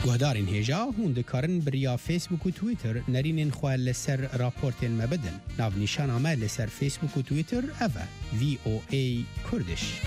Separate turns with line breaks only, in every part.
گهدارین هجا هون دکارن بریا فیسبوک و تویتر نرینین خواه لسر راپورتین مبدن ناو نیشان آمه لسر فیسبوک و تویتر اوه VOA کردش.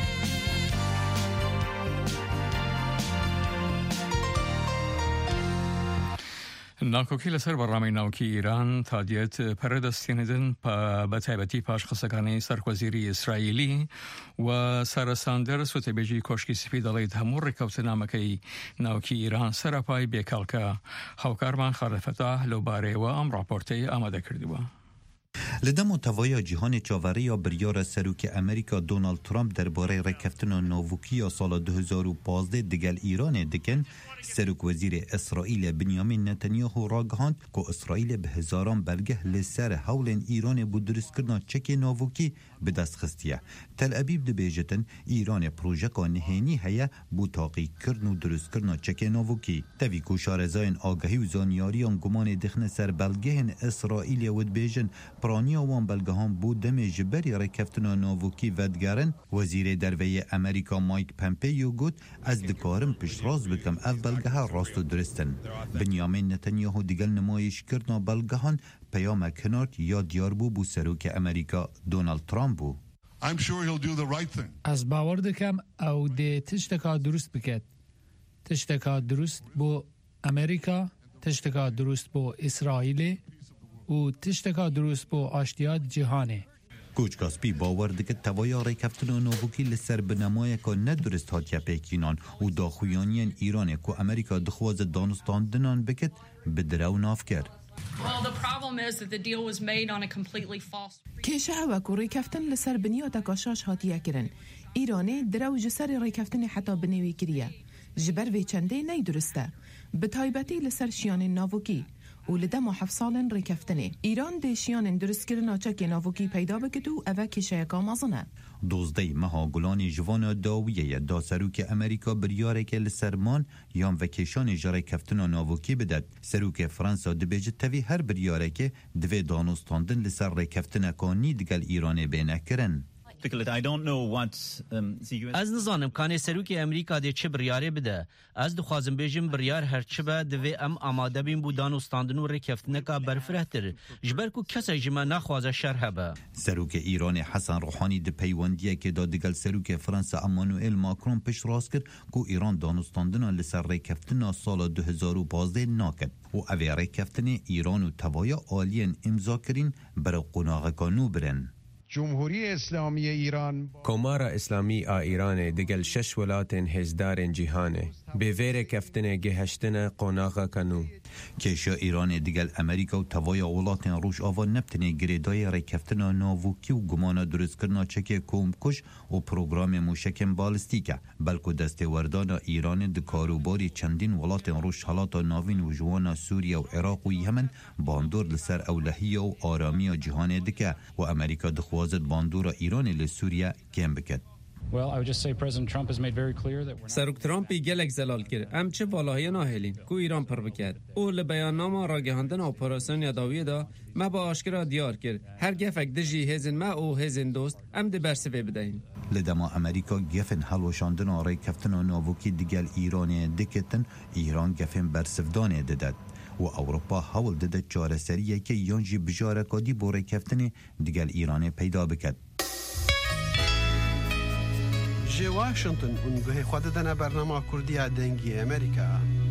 ناکۆکی لەسەر بەڕامی ناوکی ئیران تا دیێت پەرەدەستێندن بە تایبەتی پاشخەسەکانی سەرکۆزیری ئیسرائیلی و سارە ساندەرس وتەبێژی کۆشکی سپی دەڵێت هەموو ڕێکەوتنامەکەی ناوکی ئیران سەرپای بێکەڵکە. هاوکارمان خالفەتە لەو بارەیەوە ئەم راپۆرتەی ئامادە کردووە.
لدم توایا جهان چاوری یا بریار سروک امریکا دونالد ترامپ درباره رکفتن ناوکی سال 2015 دگل ایران دکن سروک وزیر اسرائیل بنیامین نتانیاهو را گهاند که اسرائیل به هزاران برگه لسر حول ایران بود درست کردن چک ناوکی به دست خستیه. تل ابیب دبیجتن ایران پروژه نهینی هیا بو تاقی کردن و درست کردن چک ناوکی. توی کوشارزاین آگهی و زانیاریان گمان دخن سر بلگه اسرائیل ود بیجن پرانیا وان بلگهان بود دم جبری رکفتن ناوکی ودگرن. وزیر دروی امریکا مایک پمپیو گفت از دکارم پشتراز بکم اف بلگه راست و درستن. بنیامین نتانیاهو دیگل نمایش کردن بلگهان پیام کنارد یا دیار بو سروک امریکا دونالد ترامپ بو.
I'm sure he'll do the right thing.
از باور دکم او ده تشتکا درست بکد. تشتکا درست بو امریکا، تشتکا درست بو اسرائیل و تشتکا درست بو آشتیاد جهانه.
کوچ کاسپی باور دکت توای ریکفتن ناوکی لسر بنمای که ندرست هاتیا پیکینان و داخویانین ایران که امریکا دخواز دانستاندنان بکت بدرو ناف کرد.
Well, the problem is that the deal was made on a completely false.
کیشه و ریکفتن لسر بنیاد کاشاش هاتیا کرن. ایرانی درو جسر ریکفتن حتی بنوی کریه. جبر وی چنده نی درسته. به تایبتی لسر شیان ناوکی. و لدم و 7 سال ریکفتنه. ایران دیشیان درست کرنا چک ناوکی پیدا بکتو اوه کشه کامازنه.
12 ماه گلان جوان داویه دا سروک امریکا بریاره که لسرمان یان وکیشان جاره کفتن ناوکی بدد. سروک فرانسا دبیجت تاوی هر بریاره که دوی دانستاندن لسر ریکفتن کانی دگل ایران بینه کرن.
از نظانم کانی سروک امریکا ده چه بریاره بده. از دخوازم بیجم بریار هرچه به دوی ام آماده بین بودان استاندن و رکفتنکا برفرهتر. جبرکو کسی جمع نخوازه شرح به.
سروک ایران حسن روحانی ده پیوندیه که دادگل سروک فرانسا امانوئل ماکرون پیش راست کرد که ایران دانستاندن لسر رکفتن سال 2015 ناکد. و اوی رکفتن ایران و توایا آلین امضا کرین برای قناغ کانو برن.
جمهوری اسلامی ایران
کمارا اسلامی ایران دگل 6 ولات هزدار جهانه به ویر کفتن گهشتن قناغ کنو
کشا ایران دگل امریکا و توای ولات روش آوا نبتنه گریدای ریکفتن ناوکی و گمان درست کرنا چک کومکش و پروگرام موشکم بالستیکه بلکه دستوردان ایران دکاروباری چندین ولات روش حالات ناوین و جوان سوریا و عراق و یمن باندور لسر اولهی و آرامی جهان دکه و امریکا دخوازد باندور ایران لسوریا کم بکد.
سروک ترامپی گلک زلال کرد. ام چه والایی ناهلین کو ایران پر بکرد. او لبیاننامه را گهاندن اپراسیون یاداوی دا ما با آشکارا دیار کرد. هر گفک دژی هزن ما او هزن دوست ام ده برسوی بدهیم.
لدما امریکا گفن حلوشاندن آرای کفتن ناوکی دیگل ایران دکتن ایران گفن برسفدانه ددد. و اروپا حول دده چاره سریه که یانجی بجاره کادی بوره کفتن دیگل ایران پیدا بکد.
جی واشنطن اونگوه خود دنه برنامه کردی دنگی امریکا.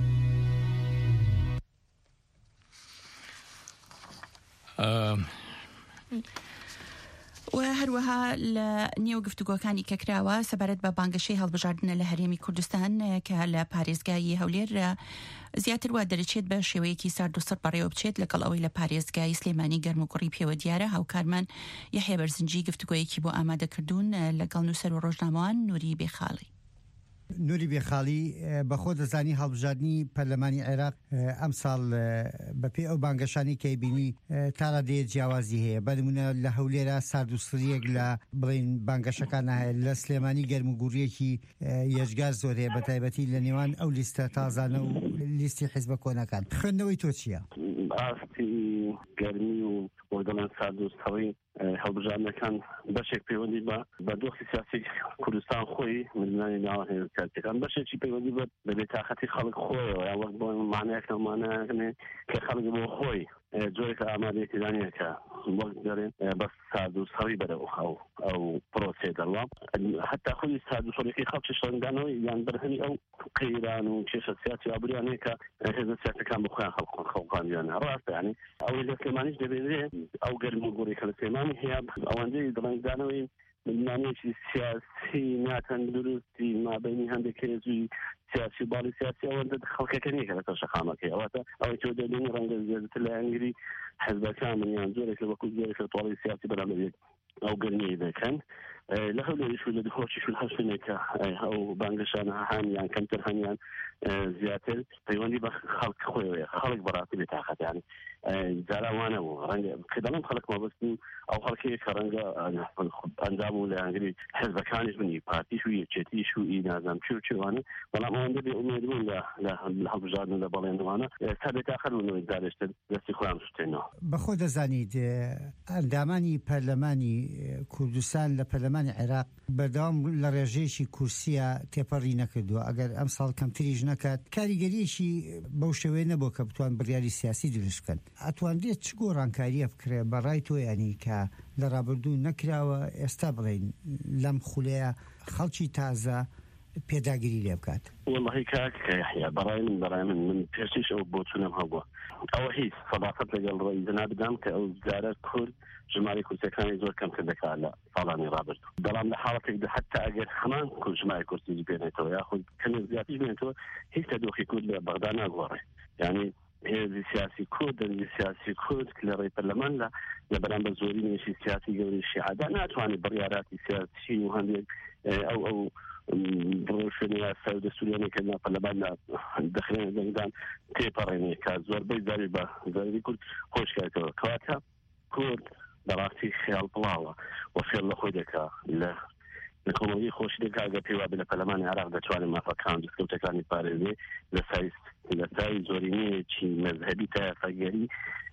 و هروها لنيو گفتگوکانی که کراوه سبارت با بانگشی هەڵبژاردنە لە هەرێمی کوردستان کە لە پارێزگایی هەولێر زیاتر وا دەرەچێت بە شێوەیەکی سارد و سەر بەڕێوە بچێت لەگەڵ ئەوەی لە پارێزگای سلێمانی گەرم و کوڕی پێوە دیارە. هاوکارمان یەحیا بەرزنجی گفتگویەکی بۆ ئامادەکردوون لەگەڵ نووسەر و ڕۆژنامەوان نووری بێخاڵی.
نوری بێخاڵی بە خۆ دەزانی هەڵبژاردننی پەرلەمانی عێراق ئەم ساڵ بەپێ ئەو بانگەشانی کەی بینی تاڕە دێت جیاوازی هەیە بەنمونە لە هەولێرە ساردوسریەک لە بڵین بانگەشەکان هەیە لە سلێمانی گەرم و گوڕیەکی یەشگار زۆر هەیە بە تایبەتی لە نێوان ئەو لیستە تازانە و لیستی حیزبە کۆنەکان. خوێندنەوەی تۆ چییە؟
ئاستی گەرمی و وەدەڵێن ساردوستەڕی هەڵبژاردنەکان بەشێک پەیوەندی بە دۆخی سیاسی کوردستان خۆی مردنانی ناوە هێزکارتەکان بەشێکی پەیوەندی بە بێتاقەتی خەڵک خۆیەوە یا وەک بۆ مانایەکەمانەکەنێ کە خەڵک بۆ خۆی جۆرێکە ئامادەیەکدانەکە وەک دەڕێن بە ساردوسەڕی بەرەو ئەو پرۆسێ دەڕوام حتا خۆی ساردوسەڕێکی خەڵکی شڵنگانەوەی یان بەرهەمی ئەو قەیران و کێشە سیاسی ئابوووریانەیە کە هێزە سیاسەکان بخۆیان خەڵقانیانە ڕاستە ینی ئەوەی لە سلێمانیش دەبێت ئەو گەرم و گۆڕی کە لە سلێمانی هەیە ئەوەندەی دڵنگدانەوەی مانێکی سیاسی ناتەن درستی مابینی هەندێک هێزوی سیاسی باڵی سیاسی ئەوەندە خەڵکەکە نییە کە لە شەقامەکەی ئەواتە ئەوەی تۆ دەبینی ڕەنگە زیاتر لە ئەنگری حزبەکان منیان زۆرێک لە وەکو زۆرێک لە تۆڵی سیاسی بەرامبەر ئەو گەرمی دەکەن لە هەولێریش و لە دهۆشیش و هەشتێکە ئەو بانگەشانە هەمیان کەمتر هەمیان زیاتر پەیوەندی بە خەڵک خۆیەوەیە خەڵک بەڕاستی بێتاقەت ینی جاراوانە بوو ڕەنگە کەدەڵم خەڵک مەبەستی ئەو خەڵکەیە کە ڕەنگە ئەنجام و لە ئەنگری حزبەکانیش بنی پارتیش و یەکێتیش و ئینازام چێوانە بەڵام ئەوەندە بێ ئومێد بوون لە هەڵبژاردن لە بەڵێنەوانە ئێستا بێتاقەت بوونەوەی دارێشتر دەستی خۆیان سوتێنەوە
بەخۆ دەزانیت ئەندامانی پەرلەمانی کوردستان لە پەرلەمانی عێراق بەردەوام لە ڕێژەیەکی کورسیە تێپەڕی نەکردووە ئەگەر ئەم ساڵ کەمتریش نەکات کاریگەریەکی بەو شێوەیە نەبوو کە بتوان بڕیاری سیاسی دروست بکەن ئەتوانرێت چ گۆڕانکاریە بکرێ بەڕای تۆ ینی کە لە ڕابردوو نەکراوە ئێستا بڵێن لەم خولەیە خەڵکی تازە پێداگیری لێ بکات
والله کاکە یحیا بەڕای من پێشیش ئەو بۆ چونم هەبووە ئەوە هیچ سەداقەت لەگەڵ ڕێی جەنا بدەم کە ئەو جارە کورد ژمارە کورسەکانی زۆر کەم کردەکە لە ساڵانی ڕابردوو بەڵام لە حاڵەتێکدا حتا ئەگەر هەمان ژمارە کورسی بێنێتەوە یاخود کەمێک زیاتر بێنێتەوە هیچ لە دۆخی کورد لە بەغدا ناگۆڕێ یعنی هێزی سیاسی کورد دەنگی سیاسی کورد لە ڕێی پەرلەمان لە بەرامبەر زۆری نوێشی سیاسی گەوری شیعەدا ناتوانێت بڕیاراتی سیاسی و هەندێک ئەو ڕۆشنیا سەر دەستوریانێکە پەرلەمان دەخرێنە دەنگدان تێپەڕێنێ کە زۆربەی زاری بە زاری کورد خۆشکاتەوە کەواتە کورد بەڕاستی خیال بڵاوە و فێڵ لە خۆی دەکا لە کۆمەڵی خۆشی دەکا ئەگەر پێی وابێ لە پەرلەمانی عێراق دەتوانێت مافەکان دەستکەوتەکانی پارێزێ لە سای زۆرینەیەکی مەذهەبی تا یاساگەری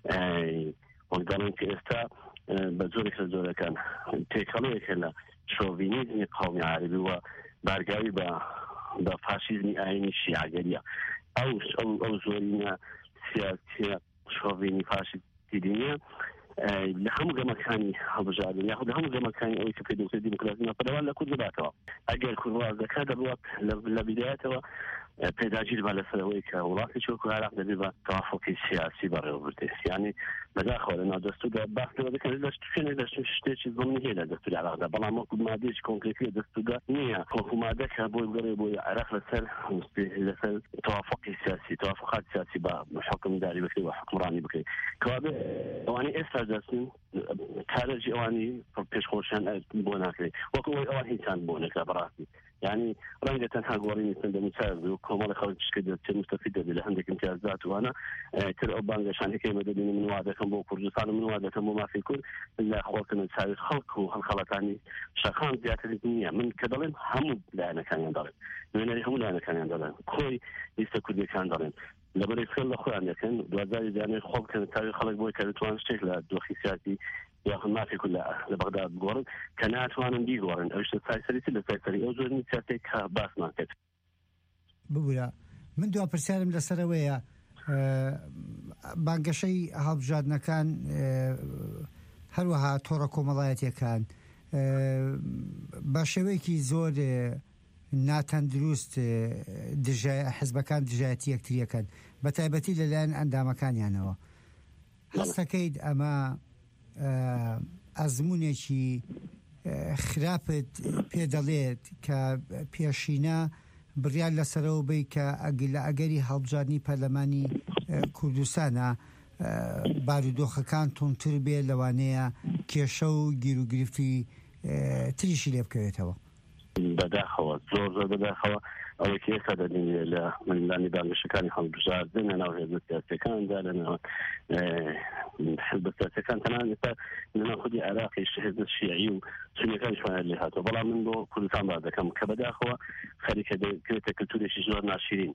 وەکدانن کە ئێستا بە زۆرێک لە زۆرەکان تێکەڵەیەکە لە شۆڤینیزمی قەومی عەرەبی و بارگاوی بە فاشیزمی ئاینی شیعەگەریە ئەو زۆرینە سیاسیە شۆڤینی فاشیستی دینیە لە هەموو گەمەکانی هەڵبژاردن یاخود هەموو گەمەکانی ئەوەی کە پێدەوترێت دیموکراسی ناپەرەوان لە کورد دەباتەوە ئەگەر کورد ڕاز دەکات دەبوات لە بیدایەتەوە پێداگیر بە لەسەرەوەی کە وڵاتێکی وەکو عێراق دەبێت بە تەوافقی سیاسی بەڕێوەبردێت ینی بەداخەوە لە ناو دەستوردا باسەوە دەکەن لە شتێکی زمانی هەیە لە دەستوری عێراقدا بەڵام وەکو مادەیەکی کۆنکرێتی لە دەستوردا نییە وەکو مادەکە بۆی بگەڕێ بۆی عێراق لەسەر تەوافقی سیاسی تەوافقات سیاسی بە حکومداری بکرێت و حکمڕانی بکرێت کەوابێ ئەوانەی ئێستا دەستن کارێکی ئەوانی پێشخۆشیان بۆ ناکرێت وەکو ئەوان هیچان بۆ نەکرا بەڕاستی يعني رنجة تنها قوارين يستند مساعد وكمان خرج كده مستفيدة بله عندك امتيازات وأنا ترى أبان عشان هيك مدني من وعده كم بو كردستان من وعده كم ما في كل إلا أخوك من سعي خلق وهالخلط يعني شخان زيادة الدنيا من كدلين هم لا أنا كان يندرن من اللي هم لا أنا كان يندرن خوي يستكود كان يندرن لبري خير لخوي عندي كان دوازاي يعني خوب كان تاريخ خلق بوي كان توان شكل دوخي سياسي ياخذ ما في كل لبغداد بورن كانت وانا ندي بورن ايش تسايسري لسايسري او زورني سياسي باس ماركت
ببولا من دو پرسیارم لسرویه بانگشی هەڵبژاردنەکان هەروەها تۆڕە کۆمەڵایەتیەکان بە شێوەیەکی زۆر ناتەندروست حزبەکان دژایەتی یەکتریەکەن بە تایبەتی لەلایەن ئەندامەکانیانەوە هەستەکەیت ئەمە ئەزمونێکی خراپت پێ دەڵێت کە پێشینە بڕیار لەسەرەوە بێ کە ئەگەری هەڵبژاردنی پەرلەمانی کوردستانە بارودۆخەکان تونتر بێ لەوانەیە کێشە و گیرروگرفتی تریشی لێ بکەوێتەوە
بەداخەوە زۆر بەداخەوە ئەوەی کە ئێستا دەبینێ لە مندانی دانیشتەکانی هەڵبژاردن ناو هێزە سیاسیەکاندا لەناو حزب سیاسیەکان تەنانەت ئێستا لەناو خودی عێراقیش حزب شیعی و سونیەکانیشمان لێ هاتووە بەڵام من بۆ کوردستان باز دەکەم کە بەداخەوە خەریکە دەکرێتە کلتورێکی زۆر ناشرین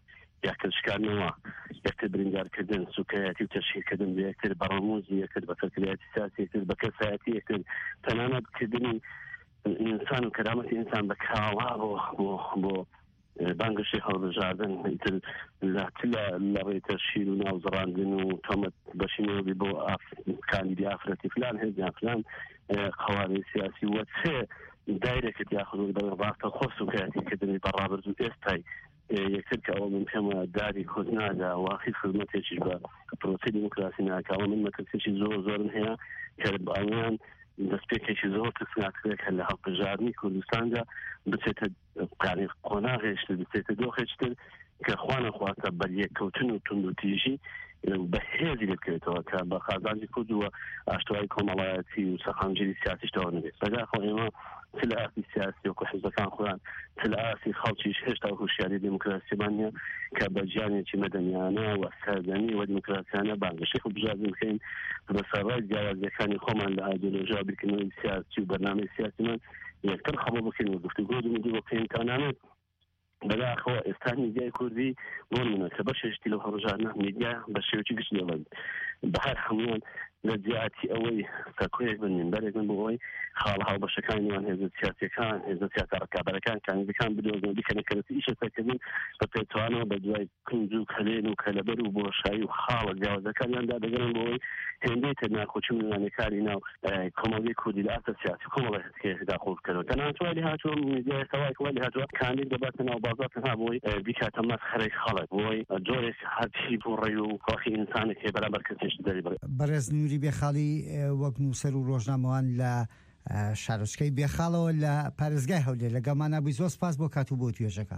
یاکردشکانەوە یەکتر بریندارکردن سوکایەتی و تەشکیلکردن بە یەکتر بە ڕەموزی یەکتر بە فەرکردایەتی سیاسی یەکتر بە کەسایەتی یەکتر تەنانەت کردنی ئینسان و کەرامەتی ئینسان بە کاوا بۆ بانگشی هەڵبژاردن لە ڕێی تەشکیل و ناوزەڕاندن و تۆمەت بەشینەوەبی بۆ کاندیدی ئافرەتی فلان هێزیان فلان قەوارەی سیاسی وە چێ دایرێکت یاخود بە ڕاستە خۆ سوکایەتیکردنی بەڕابردوو ئێستای یەکتر کە ئەوە من پێمە داری کۆزنادا واقعی خزمەتێکیش بە پرۆسی دیموکراسی ناکاوە من مەترسێکی زۆرم هەیە کە ئەویان دەستپێکێکی زۆر کەسناکرێت کە لە هەڵبژاردننی کوردستاندا بچێتە قۆناغێشتر بچێتە دۆخێشتر کە خوانەخواتە بەریەککەوتن و تونند و تیژی بەهێزی لێ بکرێتەوە کە بە خازانجی کورد وە ئاشتوای کۆمەڵایەتی و سەخانگیری سیاسیشتەوە نبێت بەداخۆ ئێمە چ لە ئاسی سیاسی وەکو حیزبەکان خۆیان چ لە ئاسی خەڵکیش هێشتا هوشیاری دیموکراسیمان نیە کە بە گیانێکی مەدەنیانە و سەردەمی و دیموکراسیانە بانگەشەی بژاردن بکەین بە سەرڕای جیاوازیەکانی خۆمان لە ئایدۆلۆژیا بیرکردنەوەی سیاسی و بەرنامەی سیاسیمان یەکتر خەبڵ بکەین و گفتوگۆ دوو بکەین تانانێت بەداخەوە ئێستا میدیای کوردی بۆ منە کە بەشێشتی لەو هەڵبژاردنە میدیا بە شێوەیەکی گشت دەڵێن بەهەر هەمووان لە جیاتی ئەوەی سەرکۆیەک بن منبەرێک بن بۆ ئەوەی خاڵە هاوبەشەکانی وان هێزە سیاسیەکان هێزە سیاسە ڕکابەرەکان کاندیدەکان بدۆزن بکەنەکەرەتی ئیشەکردن بە پێتوانەوە بە دوای کنج و کەلێن و کەلەبەر و بۆشایی و خاڵە جیاوازەکانیاندا دەگەڕن بۆ ئەوەی هێندەی تەناکۆچی میوانەکانی ناو کۆمەڵگەی کوردی لە ئاسە سیاسی کۆمەڵایەتەکەی داخۆ بکەنەوە تەنانەت لی هاتووە میدیای سەوای لی هاتووە کاندید دەباتە ناو بازار تەنها بۆی بیکاتە مەسخەرەی خەڵک بۆی جۆرێک هەرچی بۆ ڕێی و خۆخی ئینسانێک هەیە بەرامبەر کەسێکی دەری
بەڕێز نووری بێخاڵی وەک نووسەر و ڕۆژنامەوان لە شارۆچکەی بێخاڵەوە لە پارێزگای هەولێر لەگەڵمان بووی زۆر سپاس بۆ کات و بۆ توێژەکە.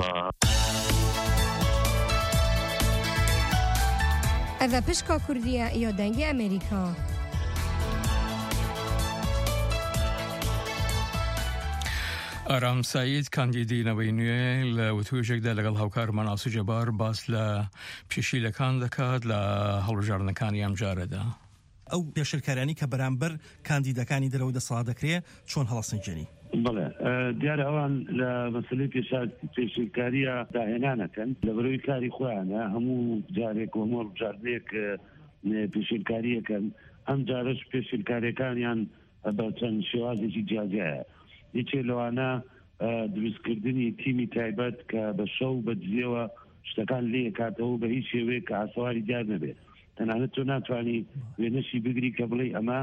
ئەڤە پشکا کوردیە یا دەنگی ئەمریکا.
ئارام سعید کاندیدینەوەی نوێ لە وتوێژێکدا لەگەڵ هاوکارمان ئاسو جەبار باس لە پێشیلەکان دەکات لە هەڵبژاردنەکانی ئەم جارەدا.
ئەو پێشلکارانی کە بەرامبەر کاندیدەکانی دەرەوە دەسەڵات دەکرێت چۆن هەڵەسەنجێنی؟
بڵێ دیارە ئەوان لە مەسلەی پێشلکاریە داهێنانەکەن لە بەرەوەی کاری خۆیانە هەموو جارێک و هەموو ڕبژاردنێک پێشلکاریەکەن ئەم جارش پێشلکاریەکانیان بە چەند شێوازێکی جیاجایە. یەکێ لەوانە دروستکردنی تیمی تایبەت کە بە شەو بەجێەوە شتەکان لێ کاتەوە بە هیچ شێوەیە کە ئاسەواری دیار نەبێت تەنانەت تۆ ناتوانانی وێنەشی بگری کە بڵێ ئەمە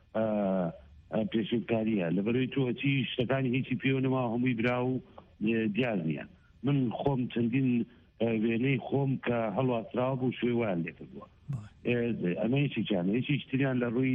پێشکاریە لە بەرەوەی تۆچی شتەکانی هیچی پێوەنەوە هەمووی برا و دیار نییە. من خۆم چەندین وێنەی خۆم کە هەڵواسراوە بوو شوێ وایان لێ کردووە. ئەمە هیچی جانە هیچی شتریان لە ڕووی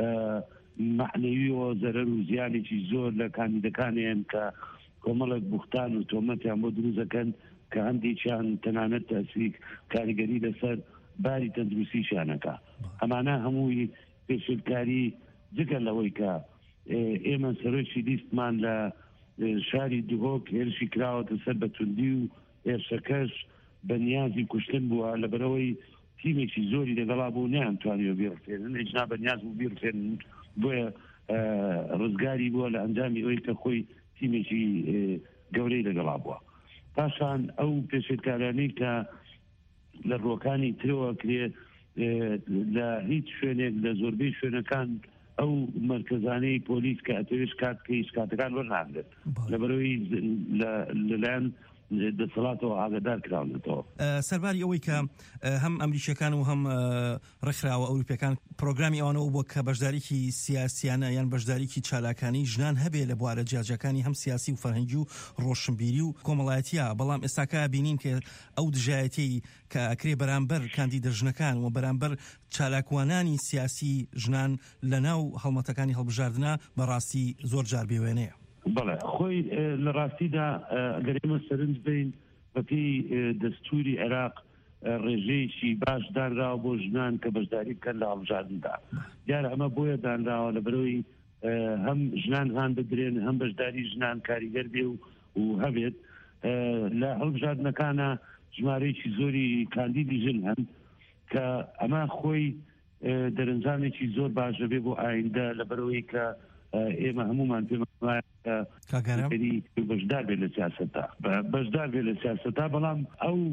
معنەویەوە زەرەر و زیانێکی زۆر لە کاندیدەکانیان کە کۆمەڵک بوختان و تۆمەتیان بۆ دروستەکەن کە هەندێکیان تەنانەت تەسویق کاریگەری لەسەر باری تەندروستیشانەکە. ئەمانە هەمووی پێشکاری جگە لەوەی کە ئێمە سەرۆکی لیستمان لە شاری دوهۆک هێرشی کراوەتە سەر بەتوندی و هێرشەکەش بە نیازی کوشتن بووە لە بەرەوەی تیمێکی زۆری لەگەڵا بوو نیانتوانیوە بێڕفێنن هیچنا بە نیاز بوو بیڕفێنن بۆیە ڕزگاری بووە لە ئەنجامی ئەوەی کە خۆی تیمێکی گەورەی لەگەڵا بووە. پاشان ئەو پێشکارانەی کە لە ڕۆکانی ترەوە کرێت لە هیچ شوێنێک لە زۆربەی شوێنەکان ئەو مرکزانەی پۆلیس کە ئەتەوێش کاتکەی کاتەکان وەرناگرێت لە بەرەوەی لەلایەن دەسەڵاتەوە ئاگادار کراونەتەوە.
سەرباری ئەوەی کە هەم ئەمریکیەکان و هەم ڕێکخراوە ئەوروپیەکان پرۆگرامی ئەوانەوە بووە کە بەشداریکی سیاسیانە یان بەشداریکی چالاکانی ژنان هەبێ لە بوارە جیاجەکانی هەم سیاسی و فەرهەنگی و ڕۆشنبیری و کۆمەڵایەتیە. بەڵام ئێستاکە بینین کە ئەو دژایەتی کە ئەکرێ بەرامبەر کاندیدە ژنەکان و بەرامبەر چالاکوانانی سیاسی ژنان لە ناو هەڵمەتەکانی هەڵبژاردنە بەڕاستی زۆر جار بێوێنەیە.
بەڵێ خۆی لە ڕاستیدا ئەگەر ئێمە سەرنج بین بەپی دەستوری عێراق ڕێژەیەکی باش دانراوە بۆ ژنان کە بەشداری بکەن لە هەڵبژاردندا. دیارە ئەمە بۆیە دانراوە لە بەرەوەی هەم ژنان هان بدرێن هەم بەشداری ژنان کاریگەر بێ و هەبێت لە هەڵبژاردنەکانە ژمارەیەکی زۆری کاندیدی ژن هەن کە ئەمە خۆی دەرەنجامێکی زۆر باشە بێ بۆ ئایندە لە بەرەوەی کە ئێمە هەمومان پێ بەشدار بێ لە سیاسەتا بەشدار بێ لە سیاسەتا. بەڵام ئەو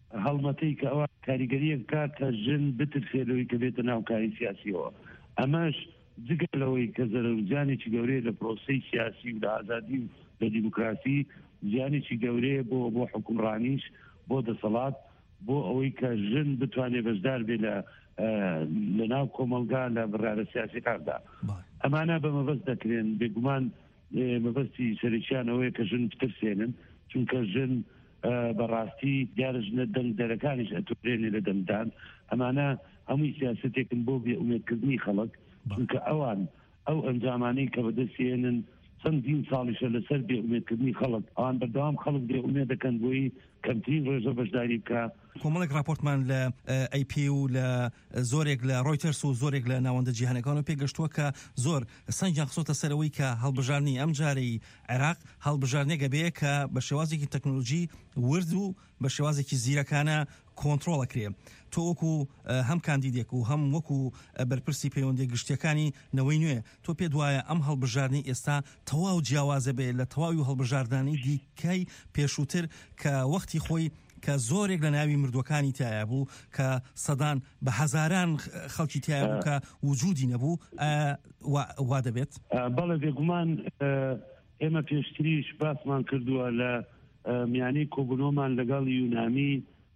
هەڵمەتەی کە ئەوە کاریگەریەک کات کە ژن بترسێلەوەی کە بێتە ناو کاری سیاسیەوە. ئەمەش جگە لەوەی کە زەرەرزیانێکی گەورەیە لە پرۆسەی سیاسی و لە ئازادی و لە دیموکراسی، زیانێکی گەورەیە بۆ حکومڕانیش، بۆ دەسەڵات، بۆ ئەوەی کە ژن بتوانێت بەشدار بێ لە ناو کۆمەلگا لە بڕارە سیاسەکاندا. ئەمانە بە مەبەست دەکرێن. بێگومان مەبەستی سەرچیانەوەیە کە ژن بترسێنن، چونکە ژن بەڕاستی دیارە ژنە دەنگ دەرەکانیش ئەتوێنێ لە دەمدان. ئەمانە هەمووی سیاسەتێکن بۆ بێئومێدکردنی خەڵک، چونکە ئەوان ئەو ئەنجامانەی کە بەدەستێنن چەندین ساڵیشە لەسەر بێئومێدکردنی خەڵک، ئەوان بەردەوام خەڵک بێئومێد دەکەن بۆی کەمترین ڕێژە بەشداری بکە.
کۆمەڵێک راپۆرتمان لە ئەیP و لە زۆرێک لە ڕۆیتەرس و زۆرێک لە ناوەندە جیهانەکان و پێگەشتووە کە زۆر سەنجیان خسۆتە سەرەوەی کە هەڵبژارنی ئەم جارەی عێراق هەڵبژارنێکە بێ کە بە شێوازێکی تەکنۆلۆژی ورد و بە شێوازێکی زیرەکانە کۆنتڕۆڵەکرێ. تۆ وەکو هەم کاندیدێک و هەم وەکو بەرپرسی پەیوەندی گشتیەکانی نەوەی نوێ، تۆ پێ دوایە ئەم هەڵبژارنی ئێستا تەواو جیاوازە بێ لە تەواوی هەڵبژاردانی دیکەی پێشووتر کە وەختی خۆی کە زۆرێک لە ناوی مردوەکانی تایە بوو، کە سەدان بە هەزاران خەڵکی تایە بوو کە وجودی نەبوو، وا دەبێت؟
بەڵێ بێگومان ئێمە پێشتریش باسمان کردووە لە میانەی کۆبوونەوەمان لەگەڵ یونامی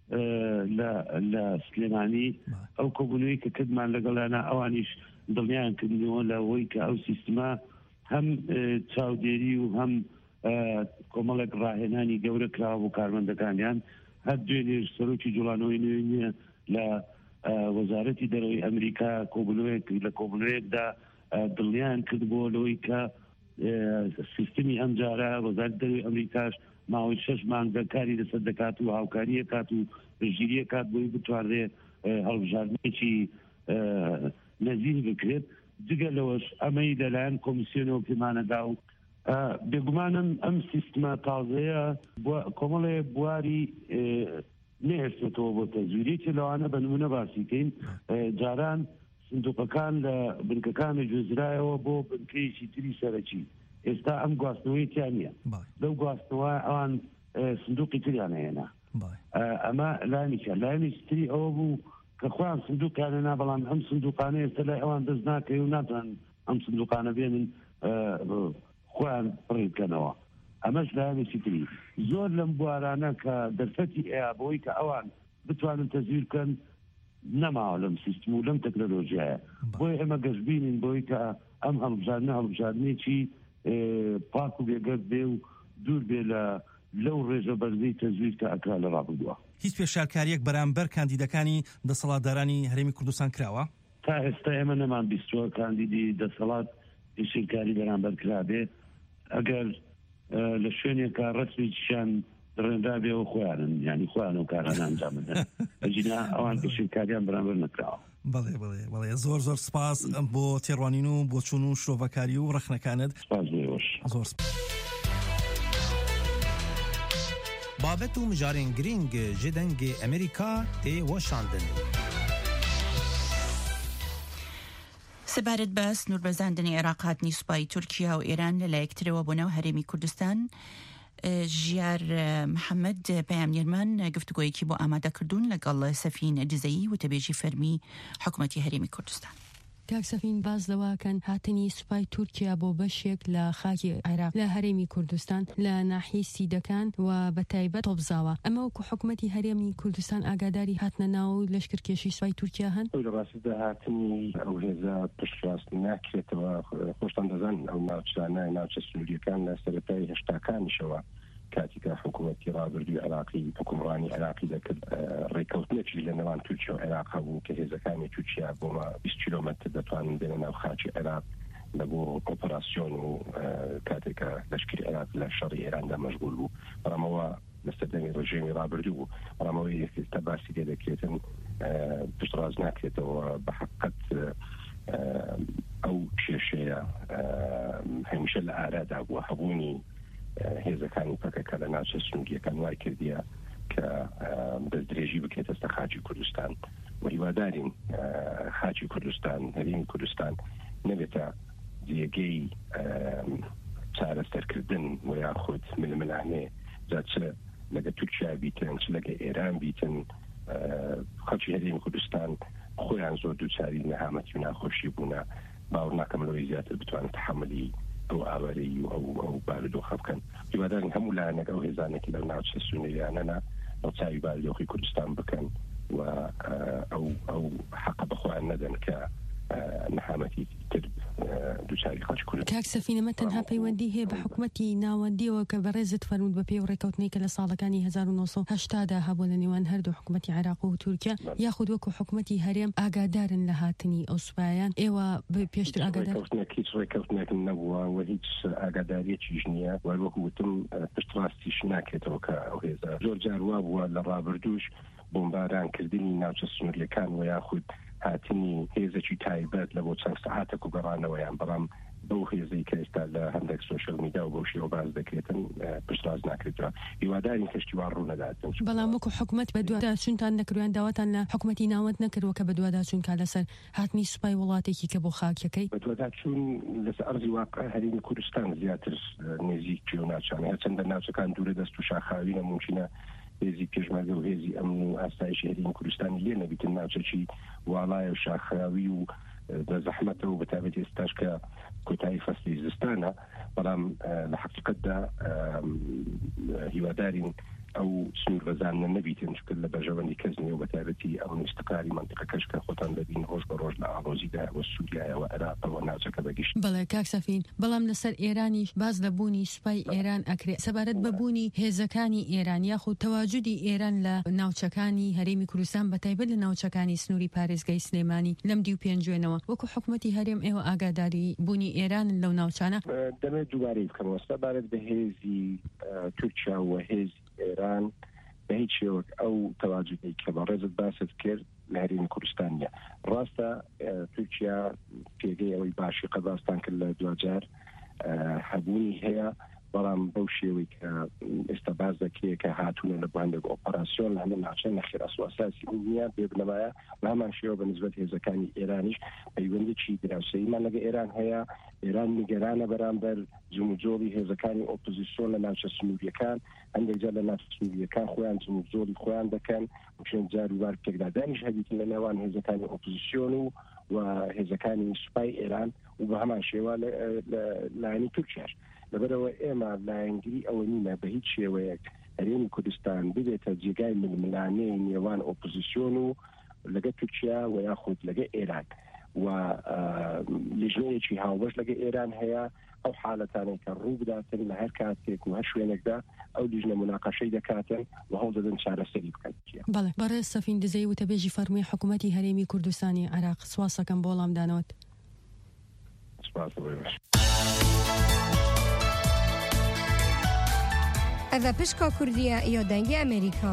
لە سلێمانی، ئەو کۆبوونەوەی کە کردمان لەگەڵانە ئەوانیش دڵنیان کردنەوە لەوەی کە ئەو سیستما هەم چاودێری و هەم کۆمەڵێک ڕاهێنانی گەورە کراوە بۆ کارمەندەکانیان. هەر دوێنێش سەرۆکی جوڵانەوەی نوێ لە وەزارەتی دەرەوەی ئەمریکا لە کۆبوونەوەیەکدا دڵنیان کرد بۆ لەوەی کە سیستمی ئەم جارە وەزارەتی دەرەوەی ئەمریکاش ماوەی 6 مانگە کاری لەسەر دەکات و هاوکاریە کات و ژیریە کات بۆی بتوانرێ هەڵبژاردنێکی نەزیری بکرێت. جگە لەوەش ئەمەی لەلایەن کۆمیسیۆنەوە پێمانەدا و بێگومانم ئەم سیستما تازەیە کۆمەڵێ بواری نێهێشتێتەوە بۆ تەزویرێکی لەوانە بە نمونە باسیکەین. جاران سندوقەکان لە بنکەکانی گوێزرایەوە بۆ بنکەیەکی تری سەرەکی. ئێستا ئەم گواستنەوەی تیان نییە. لەو گواستنەوە ئەوان سندوقی تریان هێنا. ئەمە لایەنێکی تری ئەوە بوو کە خۆیان سندوقیانێنا، بەڵام ئەم سندوقانە ئێستا لای ئەوان دەست ناکەی و ناتوان ئەم سندوقانە بێنن خۆیان پڕی بکەنەوە. ئەمەش لایەنێکی تری. زۆر لەم بوارانە کە دەرفەتی ئەیابەوەی کە ئەوان بتوانن تەزویر بکەن نەماوە لەم سیستم و لەم تەکنۆلۆژیایە. بۆی ئێمە گەشتبینین بۆی کە ئەم هەڵبژاردنێکی پاک و بێگەرد بێ و دوور بێ لەو ڕێژە بەرزەی تەزویر کە ئەکرا لە ڕابردووە.
هیچ پێشارکاریەک بەرامبەر کاندیدەکانی دەسەڵاتدارانی هەرێمی کوردستان کراوە؟
تا ئێستا ئێمە نەمان بیستووە کاندیدی دەسەڵات پێشارکاری بەرامبەر کرابێ. ئەگەر لە شوێنێکە ڕەسمیشیان ڕێندا بێەوە خۆیانن، ینی خۆیان و کاران ئەنجام بدەن، ئەجینا ئەوان پێشارکاریان بەرامبەر نەکراوە.
بەڵێ زۆر سپاس بۆ تێڕوانین و بۆ چوون و شرۆڤەکاری و ڕەخنەکانت.
زۆر
بابەت و مجارên girîng ji dengê Amerîka tê weşandin.
سەبارەت بە سنووربەزاندنی عێراق هاتنی سوپای تورکیا و ئێران لەلایەکترەوە بۆ ناو هەرێمی کوردستان، ژیار محەممەد پەیامنێرمان گفتوگۆیەکی بۆ ئامادەکردوون لەگەڵ سەفین جزەیی وتەبێژی فەرمی حکوومەتی هەرێمی کوردستان.
کاکسەفین باز لەواکەن هاتنی سوپای تورکیا بۆ بەشێک لە خاکی عێراق لە هەرێمی کوردستان لە ناحیەی سیدەکان و بە تایبەت تۆبزاوە. ئەمە وەکو حکوومەتی هەرێمی کوردستان ئاگاداری هاتنە ناو لەشکرکێشی سوپای تورکیا هەن؟
لە ڕاستیدا هاتنی ئەو هێزە پشتڕاست ناکرێتەوە. خۆشتان دەزان ئەو ناوچانە ناوچە سنووریەکان لە سەرەتای هێشتاکانیشەوە کاتیکە حکوومەتی ڕابردووی عێراقی حکومڕانی عێراقی دەکرد ڕێکەوتنێکی لە نێوان تورکیا و عێراق هەبوو کە هێزەکانی تورکیا بۆمە 20 کیلۆمەتر دەتوانن بێنە ناو خاکی عێراق لە بۆ ئۆپەراسیۆن و کاتێکە لەشکری عێراق لە شەڕی ئێراندا مەشغول بوو. بەڵامەوە لەسەردەمی ڕێژیمی ڕابردوو بوو. بەڵامەوەی ئێستا باسی لێ دەکرێتن پشتڕاز ناکرێتەوە بە حقیقەت ئەو کێشەیە هەمیشە لە ئارادا بووە. هەبوونی هێزەکانی پەکەکە لە ناوچە سنووریەکان وای کردیە کە دەستدرێژی بکرێت ئەستە خاچی کوردستان و هیوادارین خاچی کوردستان هەرێمی کوردستان نەبێتە جێگەی چارەسەرکردن و یاخود ململانێ جا چ لەگە تورکیا بیتن چ لەگە ئێران بیتن خەڵکی هەرێمی کوردستان خۆیان زۆر دووچاری نەهامەتی و ناخۆشی بوونە باوەڕ ناکەم لەوەی زیاتر بتوانن تحملی ئەو ئاوارەی و ئەو بارودۆخە بکەن هیوادارین هەموو لایەنەکە ئەو هێزانێکی لەو ناوچە سونەیانەنە ناوچاوی بارودۆخی کوردستان بکەن و ئەو حەقە بەخۆیان نەدەن کە نەهامەتی تر دووچاری خەڵکی کورد.
کاک سەفینەمە تەنها پەیوەندی هەیە بە حکوومەتی ناوەندیەوە کە بەڕێزت فەرموود بە پێی ڕێکەوتنەی کە لە ساڵەکانی 1970دا هەبوو لە نێوان هەردوو حکوومەتی عێراق و تورکیا یاخود وەکو حکوومەتی هەرێم ئاگادارن لە هاتنی ئەو سوپایان ئێوە پێشتر ئاگادار
ڕێکەوتنێک نەبووە و هیچ ئاگاداریەکیش نییە وەکو وتم پشت ڕاستیش ناکرێتەوە کە ئەو هێزە زۆر جار وا بووە لە ڕابردووش بۆمبارانکردنی ناوچە سنووریەکان و یاخود هاتنی هێزێکی تایبەت لە بۆ چەند سەعاتێک و گەڕانەوەیان بەڵام بەو هێزەی کە ئێستا لە هەندێک سۆشیال میدیا و بەو شێوە باز دەکرێتن پشتڕاست ناکرێتەوە هیوادارین کەشتیوان ڕوو نەداتن
بەڵام وەکو حکوومەت بە دوواداچوونتان نەکردویان داواتان لە حکوومەتی ناوەند نەکردووە کە بە دوواداچوونکە لەسەر هاتنی سوپای وڵاتێکی کە بۆ خاکەکەی
بە دوواداچوون لەسەر ئەرزی واقع هەرێمی کوردستان زیاتر نێزیکی و ناچانە هەرچەندە ناوچەکان دوورە دەست و شاخاوینە ممکنە هێزی پێشمەرگە و هێزی ئەمن و ئاسایشی هەرێمی کوردستانی لێ نەبیتن ناوچەکی واڵایە و شاخاوی و بە زەحمەتە و بەتابەتی ئێستاش کە کۆتایی فەسلی زستانە بەڵام لە حەقیقەتدا هیوادارین ئەو سنوور بەزانە نەبیتن چکە لە بەژەوەندی کەس نیە و بەتابەتی ئەو استقراری منطقەکەش کە خۆتان دەبین ڕۆژ بە ڕۆژ لە ئاڵۆزیدا و سووریایەوە عێراقەوە ناوچەکە بەگشت.
بەڵێ کاک سەفین بەڵام لەسەر ئێرانیش باز لە بوونی سوپای ئێران ئەکرێت سەبارەت بە بوونی هێزەکانی ئێران یاخود تەواجودی ئێران لە ناوچەکانی هەرێمی کوردستان بەتایبەت لە ناوچەکانی سنووری پارێزگای سلێمانی لەم دی و پێنجوێنەوە وەکو حکوومەتی هەرێم ئێوە ئاگاداری بوونی ئێران لەو ناوچانە
دەمێت دووبارەی بکەمەوە سەبارەت بە هێزی تورکیا و هێزی ئێران بە هیچ شێوەک ئەو تەواجدی کە بە ڕێزت باست کرد لە هەرێمی کوردستانیە ڕاستە تورکیا پێگەی ئەوەی باشی قەباستان کرد لە دوجار هەبوونی هەیە بەڵام بەو شێوەی کە ئێستا باز دەکرێت کە هاتوونە لە بەندێک ئۆپەراسیۆن لە هەموو ناوچە نەخێر ئەسواسی نییە بێ بنەمایە و هەمان شێوە بە نسبەت هێزەکانی ئێرانیش پەیوەندێکی دراوسەییمان لەگە ئێران هەیە ئێران نیگەرانە بەرامبەر جموجۆڵی هێزەکانی ئۆپۆزیسیۆن لە ناوچە سنووریەکان هەندێک جار لە ناوچە سنووریەکان خۆیان جموجۆڵی خۆیان دەکەن چەند جار وار پێکدادانیش هەبیتن لە نێوان هێزەکانی ئۆپۆزیسیۆن و هێزەکانی سوپای ئێران و بە هەمان شێوە لایەنی تورکیاش لەبەرەوە ئێمە لایەنگیری ئەوە نینە بە هیچ شێوەیەک هەرێمی کوردستان ببێتە جێگای ململانەی نێوان ئۆپۆزیسیۆن و لەگە تورکیا و یاخود لەگە ئێران و لیژنەیەکی هاوبەش لەگە ئێران هەیە ئەو حالەتانەی کە ڕوو بداتن لە هەر کاتێک و هەر شوێنێکدا ئەو لیژنە مناقەشەی دەکاتن و هەوڵ دەدەن چارەسەری بکەن.
بەڵێ بەڕێز سەفین دزەی وتەبێژی فەرمووی حکوومەتی هەرێمی کوردستانی عێراق سواسەکەم بۆ وەڵامدانەوەت.
ئەڤە پشکا کوردیە یا دەنگی ئەمریکا.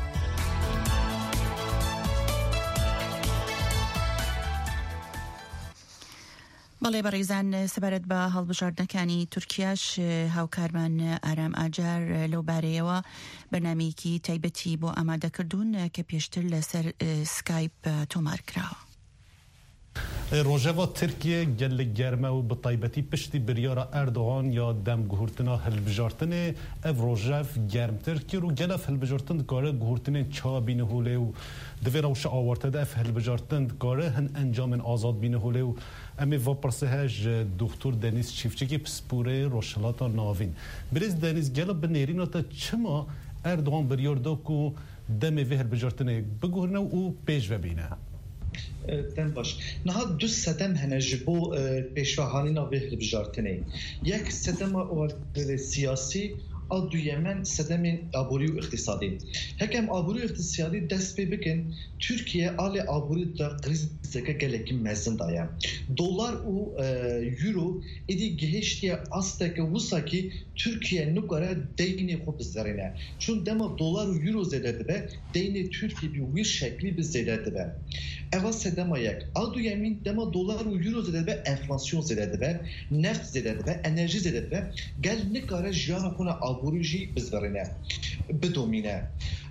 بەڵێ بەڕێزان سەبارەت بە هەڵبژاردنەکانی تورکیاش هاوکارمان ئارام ئاجار لەو بارەیەوە بەرنامەیەکی تایبەتی بۆ ئامادەکردوون کە پێشتر لەسەر سکایپ تۆمار کراوە.
ڕۆژەوە ترکیە gelek germe û bi taybetî piştî biryara Erdogan ya demguhurtina hilbijartinê ev rojev germtir kir û gelek hilbijartin dikare guhurtinên ça bîne holê û divê rewşa awarte de ev hilbijartin dikare hin encamên azad bîne holê û em ê vepirse he ji Doktor Deniz Çiftçikî Pisporê Rojhilata Navîn. Birêz Deniz gelek bi nêrîna te çima Erdogan biryar da ku demê vê hilbijartinê biguhirine û pêş vebîne.
دن باش نه دو سدم هنجبو پیشواهانی به هلبجارتنه یک سدم سیاسی دو یمن سدم آبوری و اقتصادی هکم آبوری و اقتصادی دست پی بکن ترکیه آل آبوری دا قریز زکه گلکی مزن دایا دلار و یورو ایدی گهشتی استه که وسا کی ترکیه نگاره دینی خوب بزرینه چون دما دلار و یورو زده به دینی ترکیه bir ویر şekli bir zededi be. Eva sedema yek. Aldu yemin dema dolar u euro zededi be, enflasyon zededi be, neft zededi be, enerji zededi be. Gel ne kare jiyana kuna alburuji bizverine, bedomine.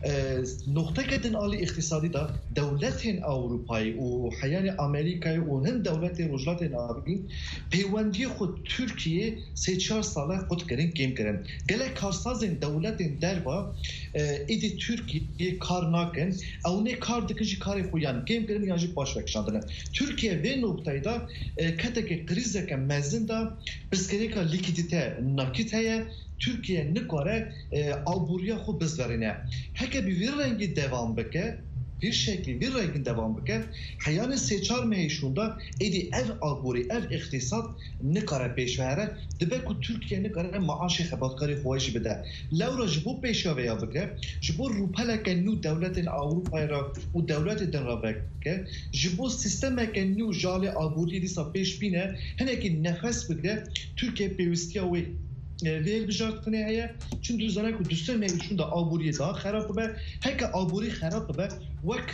نقطه کدن آلی اقتصادی دا دولت اروپایی و حیان امریکایی و هند دولت رجلات نابین پیوندی خود ترکیه 3-4 ساله خود کرن گیم کرن گله کارساز دولت دربا ایدی ترکیه کار ناکن او نه کار دکجی کار خویان گیم کرن یعنی باش وکشاندن ترکیه به نقطه دا کتک کریزه که مزن دا بسکری که لیکیدیته ناکیت هیا Türkiye ne kadar alburiya xo bizlerine. Heke bir rengi devam beke, bir şekli bir rengin devam beke. Hayani seçar meyşunda edi ev alburi, ev iktisat ne kadar peşvere. Debe ku Türkiye ne kadar maaşı xebatkari xoşi bide. Laura jibo peşa veya beke. Jibo rupeleke nu devletin Avrupa'ya ra u devletin ra beke. Jibo sistemeke nu jale alburi disa peş bine. Heneki nefes beke. Türkiye pevistiya ve ویل بجارتنه هیا چون دوزانه که دوستان میگن دا آبوری دا خراب به هک آبوری خراب به وک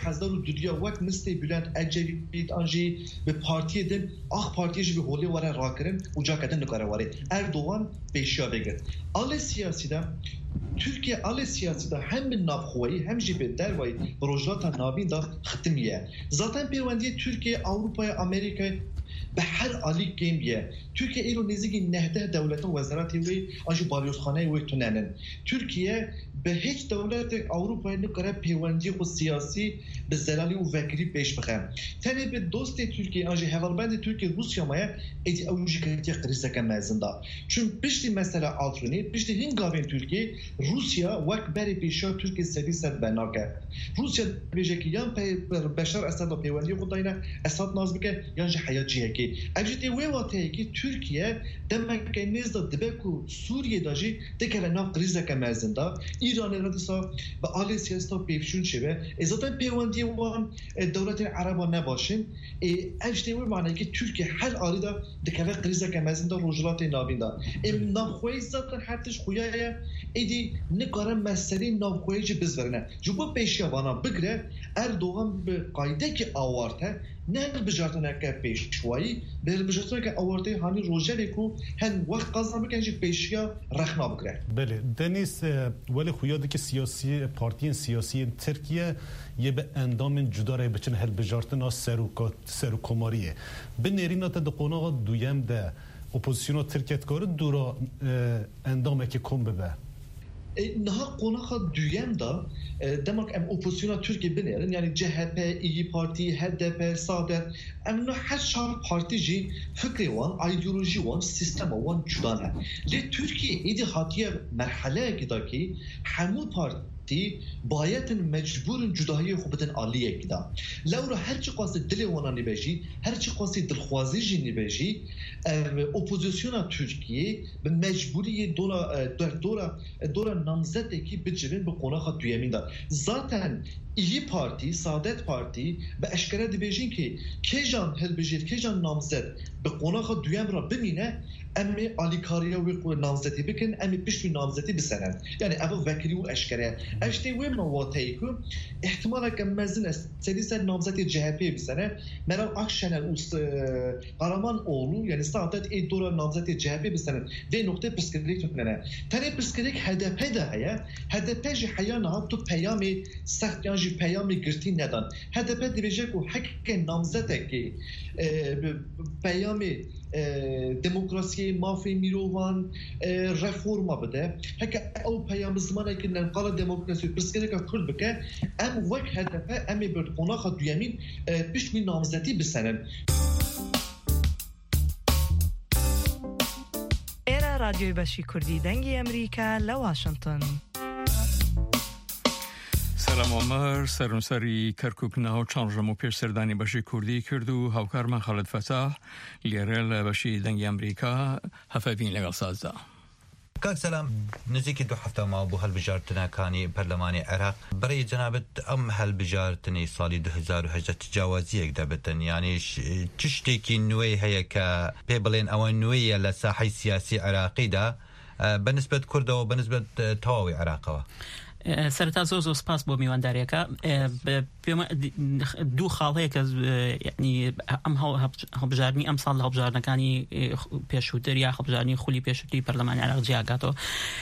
2002 وک مستی بلند اجبیت انجی به پارتی دن آخ پارتیش به هولی وره راکرن و جا کدن نکاره وره اردوغان پیشیا بگرد آل سیاسی دا Türkiye aile siyaseti hem navxoyi hem jibe dervay projata nabin da xitmiye. Zaten pevendiye Türkiye Avrupa'ya Amerika'ya به هر علی گیمیه ترکیه ایران نزدیک 19 دولت و وزارتی و آنجا باریوسخانه و توننن ترکیه به هیچ دولت اروپایی نکره پیوندی و سیاسی به زلالی و وکیلی پیش بخوام تنی به دوست ترکیه آنجا حوالبند ترکیه روسیا مایه ایدی اوجی که قریزه که مزنده چون پشتی مثلا آلترونی پشتی هنگاوین ترکیه روسیا وک بری پیشا ترکیه سوی سد بناکه روسیا بیجه که یان بشار اسد و پیوندی خود داینه اسد ناز بکه یانجا حیاتیه که اجتی وقتی که ترکیه دمک نزد دبکو سوریه داشی دکل ناف قریزه که مزنده ایران ردیسا به آلی سیاستا پیفشون شده ازادن پیوندی وان دولت عربا نباشن اجتی و معنی که ترکیه هر آلی دا دکل قریزه که مزنده رجلات نابینده نامخوی زدن حتیش خویه ایدی نکاره مسئله نامخوی جی بزورنه جبو پیشیا وانا بگره اردوغان به قایده که آورده نه بجارتنه که پیشوایی به بجارتنه که آورده هانی روزه کو هن وقت قضا بکنه پیشیا رخنا بگره
بله دنیس ولی خویاده که سیاسی پارتیین سیاسی ترکیه یه به اندام جداره بچن هل بجارتنا سروکماریه به نرینا تا دقوناغ دویم ده اپوزیسیون ترکیه کاره دورا اندامه که کن ببه
نها قناخ دویم دا دمک ام اپوزیسیون ترکیه بنیرن یعنی CHP, İYİ Parti, HDP, Saadet ام نه هر چهار پارتی جی فکری وان ایدئولوژی وان سیستم وان جدانه لی ترکیه ایدی حاتیه مرحله که کی همو پارتی باید مجبور جدایی خوبتن عالیه کدا لورا هر چی قاصد دل وانا نبیجی هر چی قاصد دلخوازی جی نبیجی اپوزیسیون ترکیه به مجبوری دورا نامزده کی بجبن به قناخ دویمین دا zaten İYİ Parti, Saadet Parti به اشکره دبیجین که کجان هل بجید کجان نامزد به قناخ دویم را بمینه امی آلیکاریا و نامزدی بکن امی پشت نامزدی بسنن یعنی اول وکیلی و اشکره اشتی و مواتعی که احتمالا که مزن است سری سر نامزدی CHP بسنه مرا اکشنل و قرامان اولو یعنی ساعتت ای دورا نامزدی CHP بسنن و نقطه پسکریک تکننه تنی پسکریک HDP ده هیا HDP جی حیانه ها تو پیامی سخت یعنی پیامی گرتی ندان HDP دیویجه که حق نامزده که پیامی دموکراسی مافی میروان رفورما بده هک او پیام زمانی که نقال دموکراسی پرسکره که کرد بکه ام وک هدفه امی برد قناخ دویمین پیش می نامزدی بسنن
ایرا رادیوی باشی کردی دنگی امریکا لواشنطن
سلام عمر سرنسری کرکوک نهو چانجمو پیر سردانی باشی کردی کردو هاوکار من خالد فتح لیرل باشی دنگی امریکا هفوین لگل سازده
کاک سلام نزدیکی 2 هفته ما بو هەڵبژارتنە کانی پەرلەمانی عێراق بەڕێی جەنابەت ئەم هەڵبژارتنی ساڵی 2018 تجاوازیەک دەبێتن یعنی چ شتێکی نوێی هەیە کە پێ بڵێن ئەوە نوێیە لە ساحەی سیاسی عێراقیدا بەنسبەت کوردەوە بەنسبەت تەواوی عێراقەوە
سەرەتا زۆر سپاس بۆ میوانداریەکە دوو خاڵ هەیە کە یعنی ئەم هەڵبژاردننی ئەم ساڵ لە هەڵبژاردنەکانی پێشووتر یا هەڵبژاردننی خولی پێشووتری پەرلەمانی عێراق جیاگاتەوە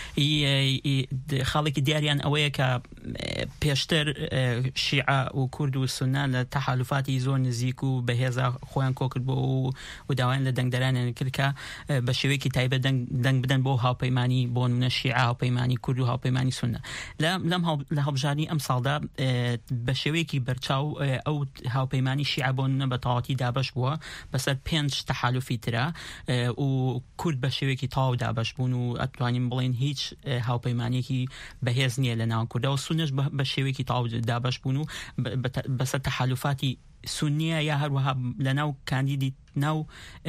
خاڵێکی دیاریان ئەوەیە کە پێشتر شیعە و کورد و سونە لە تەحالوفاتی زۆر نزیک و بەهێزە خۆیان کۆکرد بۆ و داوایان لە دەنگدەرانیان کرد کە بە شێوەیەکی تایبەت دەنگ بدەن بۆ هاوپەیمانی بۆ نمونە شیعە هاوپەیمانی کورد و هاوپەیمانی سونە لە هەڵبژاردننی ئەم ساڵدا بە شێوەیەکی بەرچاو ئەو هاوپەیمانی شیعە بۆ نمونە بە تەواوەتی دابەش بووە بەسەر 5 تەحالوفی ترە و کورد بە شێوەیەکی تەواو دابەش بوون و ئەتوانین بڵێن هیچ هاوپەیمانێکی بەهێز نییە لە ناو کوردەوە سونەش بە شێوەیەکی تەواو دابەش بوون و بەسەر تەحالوفاتی سونیە یا هەروەها لە ناو کاندیدی ناو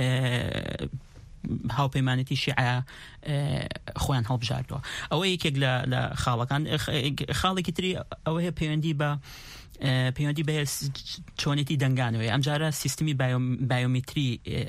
هاوپەیمانەتی شیعە خۆیان هەڵبژاردەوە ئەوە یەکێک لە خاڵەکان خاڵێکی تری ئەوە هەیە پەیوەندی بە چۆنێتی دەنگانەوەی ئەم جارە سیستمی بایۆمتری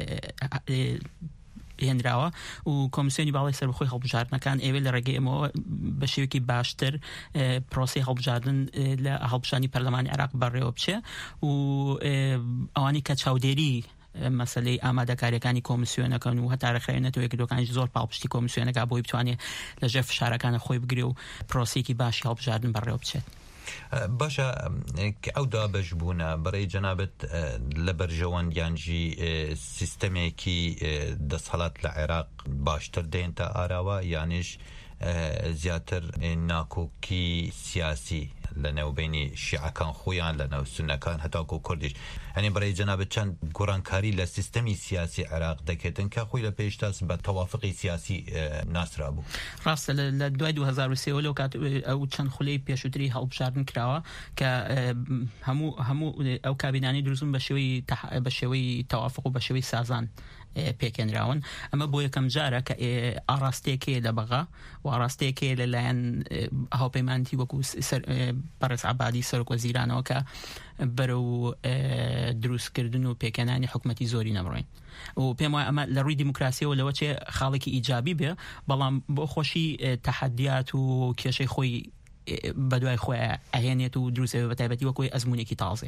هێنراوە و کۆمیسیۆنی باڵای سەربەخۆی هەڵبژاردنەکان ئێوە لە ڕێگەی ئەمەوە بە شێوەیەکی باشتر پرۆسی هەڵبژاردن لە هەڵبژاردننی پەرلەمانی عێراق بەڕێوە بچێ و ئەوانی کە چاودێری مەسەلەی ئامادەکاریەکانی کۆمیسیۆنەکەن و هەتا ڕێکخراوێنەتەوە یەکدۆکانیش زۆر پاڵپشتی کۆمیسیۆنەکە بۆی بتوانێت لەژێر فشارەکانە خۆی بگرێ و پرۆسێکی باشی هەڵبژاردن بەڕێوە بچێت.
باشە ئەو دابەش بوونە بەڕێی جەنابەت لە بەرژەوەندیانجی سیستەمێکی دەسەڵات لە عێراق باشتر دێن تا ئاراوە یانیش زیاتر ناکۆکی سیاسی لە نێوبینی شیعەکان خۆیان لە نێو سونەکان هەتاکو کوردیش هەنێ بەڕێی جەنابەت چەند گۆڕانکاری لە سیستەمی سیاسی عێراق دەکێتن کە خۆی لە پێشتاس بە تەوافقی سیاسی ناسرا بوو.
ڕاستە لە دوای 2023 لەو کات ئەو چەند خولەی پێشووتری هەڵبژاردن کراوە کە هەموو ئەو کابینانی دروستبوون بە شێوەی تەوافق و بە شێوەی سازان پێکێنراون ئەمە بۆ یەکەم جارە کە ئاراستەیەکەیە لە بەغا و ئاراستەیەکەیە لەلایەن هاوپەیمانیتی وەکو پەرس عەبادی سەرۆکوەزیرانەوە کە بەرەو دروستکردن و پێکێنانی حکومەتی زۆری نەبڕین و پێم وایە ئەمە لە ڕووی دیموکراسیەوە لەوە چێ خاڵێکی ئیجابی بێ بەڵام بۆ خۆشی تەحەدیات و کێشەی خۆی بەدوای خۆیان ئەهێنێت و دروستەوە بە تایبەتی وەکوی ئەزمونێکی تازێ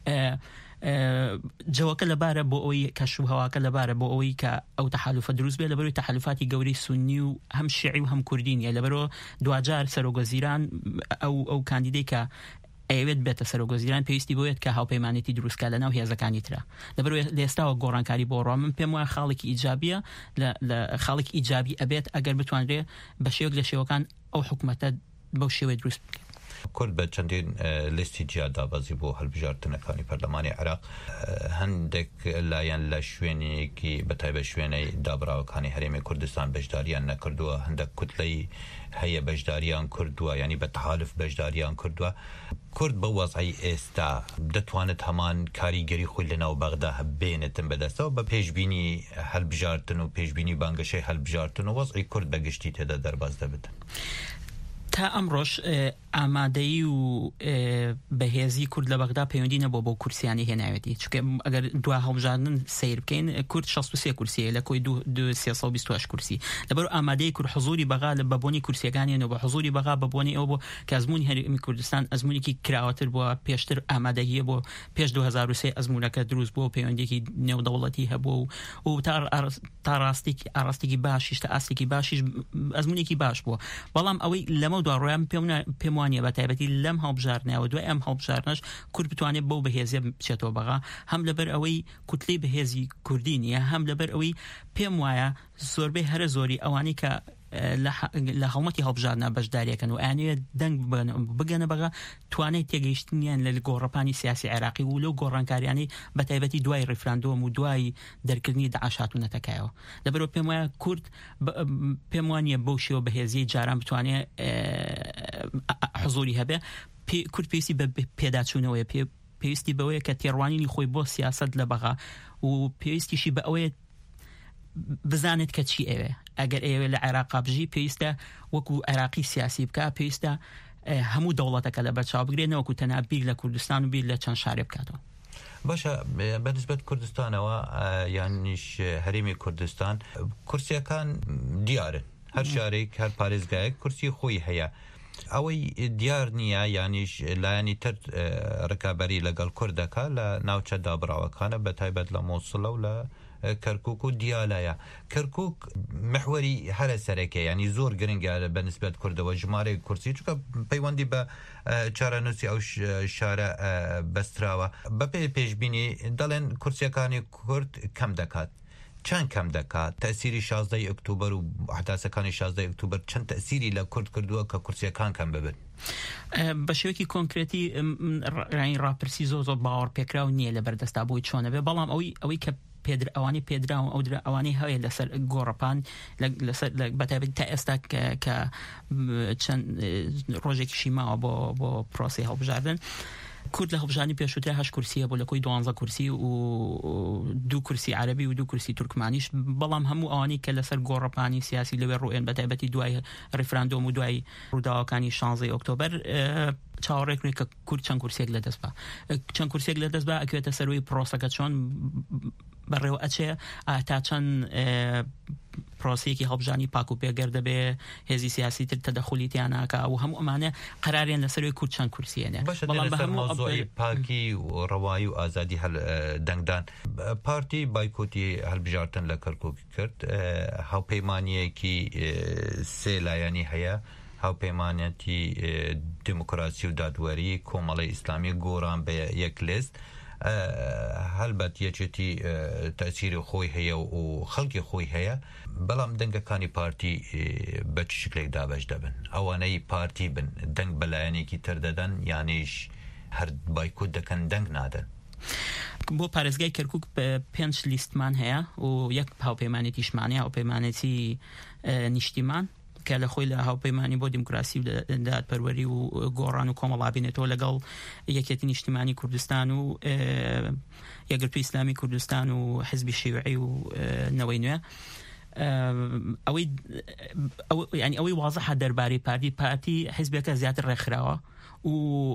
جەوەکە لەبارە بۆ ئەوەی کەشوهەواکە لەبارە بۆ ئەوەی کە ئەو تەحالوفە دروست بێ لەبەروی تەحالوفاتی گەورەی سونی و هەم شیعی و هەم کوردینیە لەبەرەوە دوجار سەرۆکوەزیران ئەو کاندیدەی کە ئەوێت بێتە سەرۆکوەزیران پێویستی بۆیێت کە هاوپەیمانێتی دروستکە لە ناو هێزەکانی ترە لەبەروی لێستاوە گۆڕانکاری بۆ ڕۆ من پێم وایە خاڵێکی ئیجابیە لە خاڵێکی ئیجابی ئەبێت ئەگەر بتوانرێ بە شێوەک لە شێوەکان ئەو حکومەتە بەو شێوەی دروست بکەێت.
کورد بە چەندین لیستی جیادابەزی بۆ هەڵبژاردنەکانی پەرلەمانی عێراق هەندێک لایەن لە شوێنێکی بەتایبەت شوێنەی دابراوەکانی هەرێمی کوردستان بەشداریان نەکردووە هەندێک کوتلەی هەیە بەشداریان کردووە ینی بە تەحالف بەشداریان کردووە کورد بە وەزعی ئێستا دەتوانێت هەمان کاریگەری خۆی لەناو بەغدا هەبێنێتن بەدەستەوە بە پێشبینی هەڵبژاردن و پێشبینی بانگەشەی هەڵبژاردن و وەزعی کورد بەگشتی تێدا دەرباز دەبێتن.
تا ئەمڕۆژ ئامادەیی و بەهێزی کورد لە بەغدا پەیوەندی نەبووە بۆ کورسیانی هێناوێتی چونکە ئەگەر دوا هەڵبژاردن سیر بکەین کورد 63 کورسیە لە کۆی 328 کورسی لەبەرو ئامادەی کورد حضوری بەغا لە بەبوونی کورسیەکانیانەوە بە حضوری بەغا بەبوونی ئەوە بۆ کە ئەزموونی هەرێمی کوردستان ئەزمونێکی کراوەتر بووە پێشتر ئامادەییە بۆ پێش 2023 ئەزمونەکە دروست بووە پەیوەندێکی نێودەوڵەتی هەبوو و تا ڕاستێکی باشیش تا ئاستێکی باشیش ئەزمونێکی باش بووە بەڵام ئەوەی لەمە دوڕۆیان پێم وانیە بە تایبەتی لەم هەڵبژاردنەوە دوای ئەم هەڵبژاردنەش کورد بتوانێت بەو بەهێزیە بچێتەوە بەغا هەم لەبەر ئەوەی کوتلەی بەهێزی کوردی نیە هەم لەبەر ئەوەی پێم وایە زۆربەی هەرە زۆری ئەوانی کە لە هەڵمەتی هەڵبژاردنە بەشداریەکەن و ئەیانەوێت دەنگ بگەنە بەغا توانێت تێگەیشتنیان لە گۆڕەپانی سیاسی عێراقی و لەو گۆڕانکاریانی بە تایبەتی دوای ڕیفراندۆم و دوای دەرکردنی داعشات و نەتەکایەوە لەبەرەوە پێم وایە کورد پێم وانیە بەو شێوە بەهێزی جاران بتوانێت حضوری هەبێ کورد پێویستی بە پێداچوونەوەی پێویستی بەوەیە کە تێڕوانینی خۆی بۆ سیاست لە بەغا و پێویستیشی بە ئەوەیە بزانێت کە چی ئەوێ ئەگەر ئێوە لە عێراقا بژی پێویستە وەکو عێراقی سیاسی بکە پێویستە هەموو دەوڵەتەکە لە بەرچاو بگرێنەوەکو تەنها بیر لە کوردستان و بیر لە چەند شارێ بکاتەوە.
باشە بەنسبەت کوردستانەوە یانیش هەرێمی کوردستان کورسیەکان دیارن هەر شارێک هەر پارێزگایەک کورسی خۆی هەیە ئەوەی دیار نییە یانیش لایەنی تر ڕکابەری لەگەڵ کوردەکە لە ناوچە دابراوەکانە بە تایبەت لە مۆسڵە و لە کەرکووک و دیالایە. کەرکووک محوەری هەرە سەرەکە ینی زۆر گرنگە بە نسبەت کوردەوە ژمارەی کورسی چکە پەیوەندی بە چارەنووسی ئەو شارە بەستراوە. بە پێشبینی دەڵێن کورسیەکانی کورد کەم دەکات. چەند کەم دەکات؟ تەسیری 16 ئۆکتۆبر و حداسەکانی 16 ئۆکتۆبر چەند تەسیری لە کورد کردووە کە کورسیەکان کەم ببن؟
بە شێوەیەکی کۆنکرێتی ڕاپرسی زۆر باوەڕ پێکراو نییە لە بەردەستا بۆی چۆنە بێ، بەڵام ئەوەی کە ئەوانەی پێدراون ئەو ئەوانەی هەیە لەسەر گۆڕەپان بەتایبەتی تا ئێستا کە چەند ڕۆژێکیشی ماوە بۆ پرۆسی هەڵبژاردن. کورد لە هەڵبژانی پێشووتر 8 کورسیە بۆ لە کۆی 12 کورسی و 2 کورسی عەربی و 2 کورسی تورکمانیش، بەڵام هەموو ئەوانەی کە لەسەر گۆڕەپانی سیاسی لەوێ ڕوئێن بەتایبەتی دوای ڕێفراندۆم و دوای ڕووداوەکانی 16 ئۆکتۆبر چاوەڕێکنێک کە کورد چەند کورسێک لە دەست بە چەند کورسێک لە دەست بە ئەکوێتە سەروەی پرۆسەکە چۆن بەڕێوە ئەچێ تا چەند پرۆسەیەکی هەڵبژانی پاک و پێگەر دەبێ هێزی سیاسی تر تەدەخولی تیاناکە و هەموو ئەمانە قەراریان لەسەروی کورد چەند کورسیێنێ.
بەڵام بە هەموو پاکی و ڕەوایی و ئازادی دەنگدان پارتی بایکۆتی هەڵبژارتن لە کەرکووک کرد. هاوپەیمانیەکی سێ لایەنی هەیە، هاوپەیمانەتی دموکراسی و دادوەری کۆمەڵی ئیسلامی گۆڕان بە یەک لێست. هەلبەت یەکێتی تەسیری خۆی هەیە و خەڵکی خۆی هەیە، بەڵام دەنگەکانی پارتی بە چ شکلێک دابەش دەبن؟ ئەوانەی پارتی بن دەنگ بەلایەنێکی تر دەدەن یانیش هەر بایکۆت دەکەن دەنگ نادەن؟
بۆ پارێزگای کەرکووک 5 لیستمان هەیە و یەک هاوپەیمانێتی شمانەیە هاوپەیمانێتی نیشتیمان کە لە خۆی لە هاوپەیمانی بۆ دیموکراسی و دادپەروەری و گۆڕان و کۆمەڵابینێتەوە لەگەڵ یەکێتی نیشتیمانی کوردستان و یەکگرتووی ئیسلامی کوردستان و حزبی شیوعی و نەوەی نوێ. ئەوەی واضحە دەربارەی پارتی حزبێکە زیاتر ڕێکخراوە و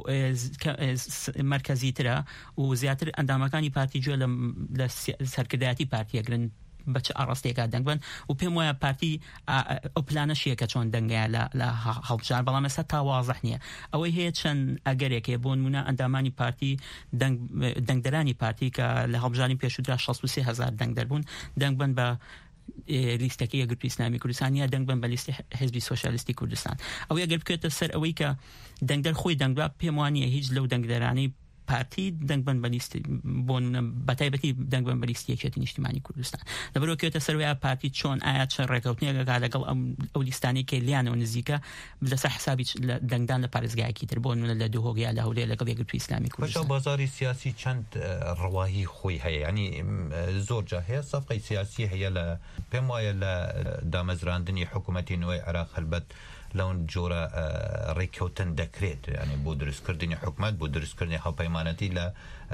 مرکزیترە و زیاتر ئەندامەکانی پارتی گوێ لە سەرکردایەتی پارتیەگرن بە چه ئاڕاستێکا دەنگ بن و پێم وایە پارتی ئەو پلانەشیە کە چۆن دەنگەیە لە هەڵبژار، بەڵام ئێستا تا واضح نییە. ئەوەی هەیە چەند ئەگەرێکێ بۆ نمونە ئەندامانی پارتی دەنگدەرانی پارتی کە لە هەڵبژاری پێشووترا 63,000 دەنگ دەربوون دەنگ بن بە لیستەکەی یەکگرتووی ئیسلامی کوردستان یا دەنگ بن بە لیستی حزبی سۆشیالیستی کوردستان. ئەو ئەگەر بکوێتە سەر ئەوەی کە دەنگدەر خۆی دەنگبا پێم وانییە هیچ لەو دەنگدەرانەی پارتی دەنگ بن بە لیست بۆ بەتایبەتی دەنگ بن بە لیستی یەکێتی نیشتیمانی کوردستان. لەبەرەوە کێتە سەروەیە پارتی چۆن ئایا چەند ڕێکەوتنێکەکە لەگەڵ ئەو لیستانەی کە لیانەوە نزیکە لەسەر حسابی دەنگدان لە پارێزگایەکی تر بۆ نمونە لە دووهۆگیا لە هەولێر لەگەڵ یەکگرتووی ئیسلامی کوردستان.
بازاری سیاسی چەند ڕەواهی خۆی هەیە، ینی زۆر جا هەیە سەفقەی سیاسی هەیە لە پێم وایە لە دامەزراندنی حکوومەتی نوێی عێراق هەلبەت لەون جۆرە ڕێککەوتن دەکرێت، ینی بۆ دروستکردنی حکومەت بۆ دروستکردنی هاوپەیمانەتی لە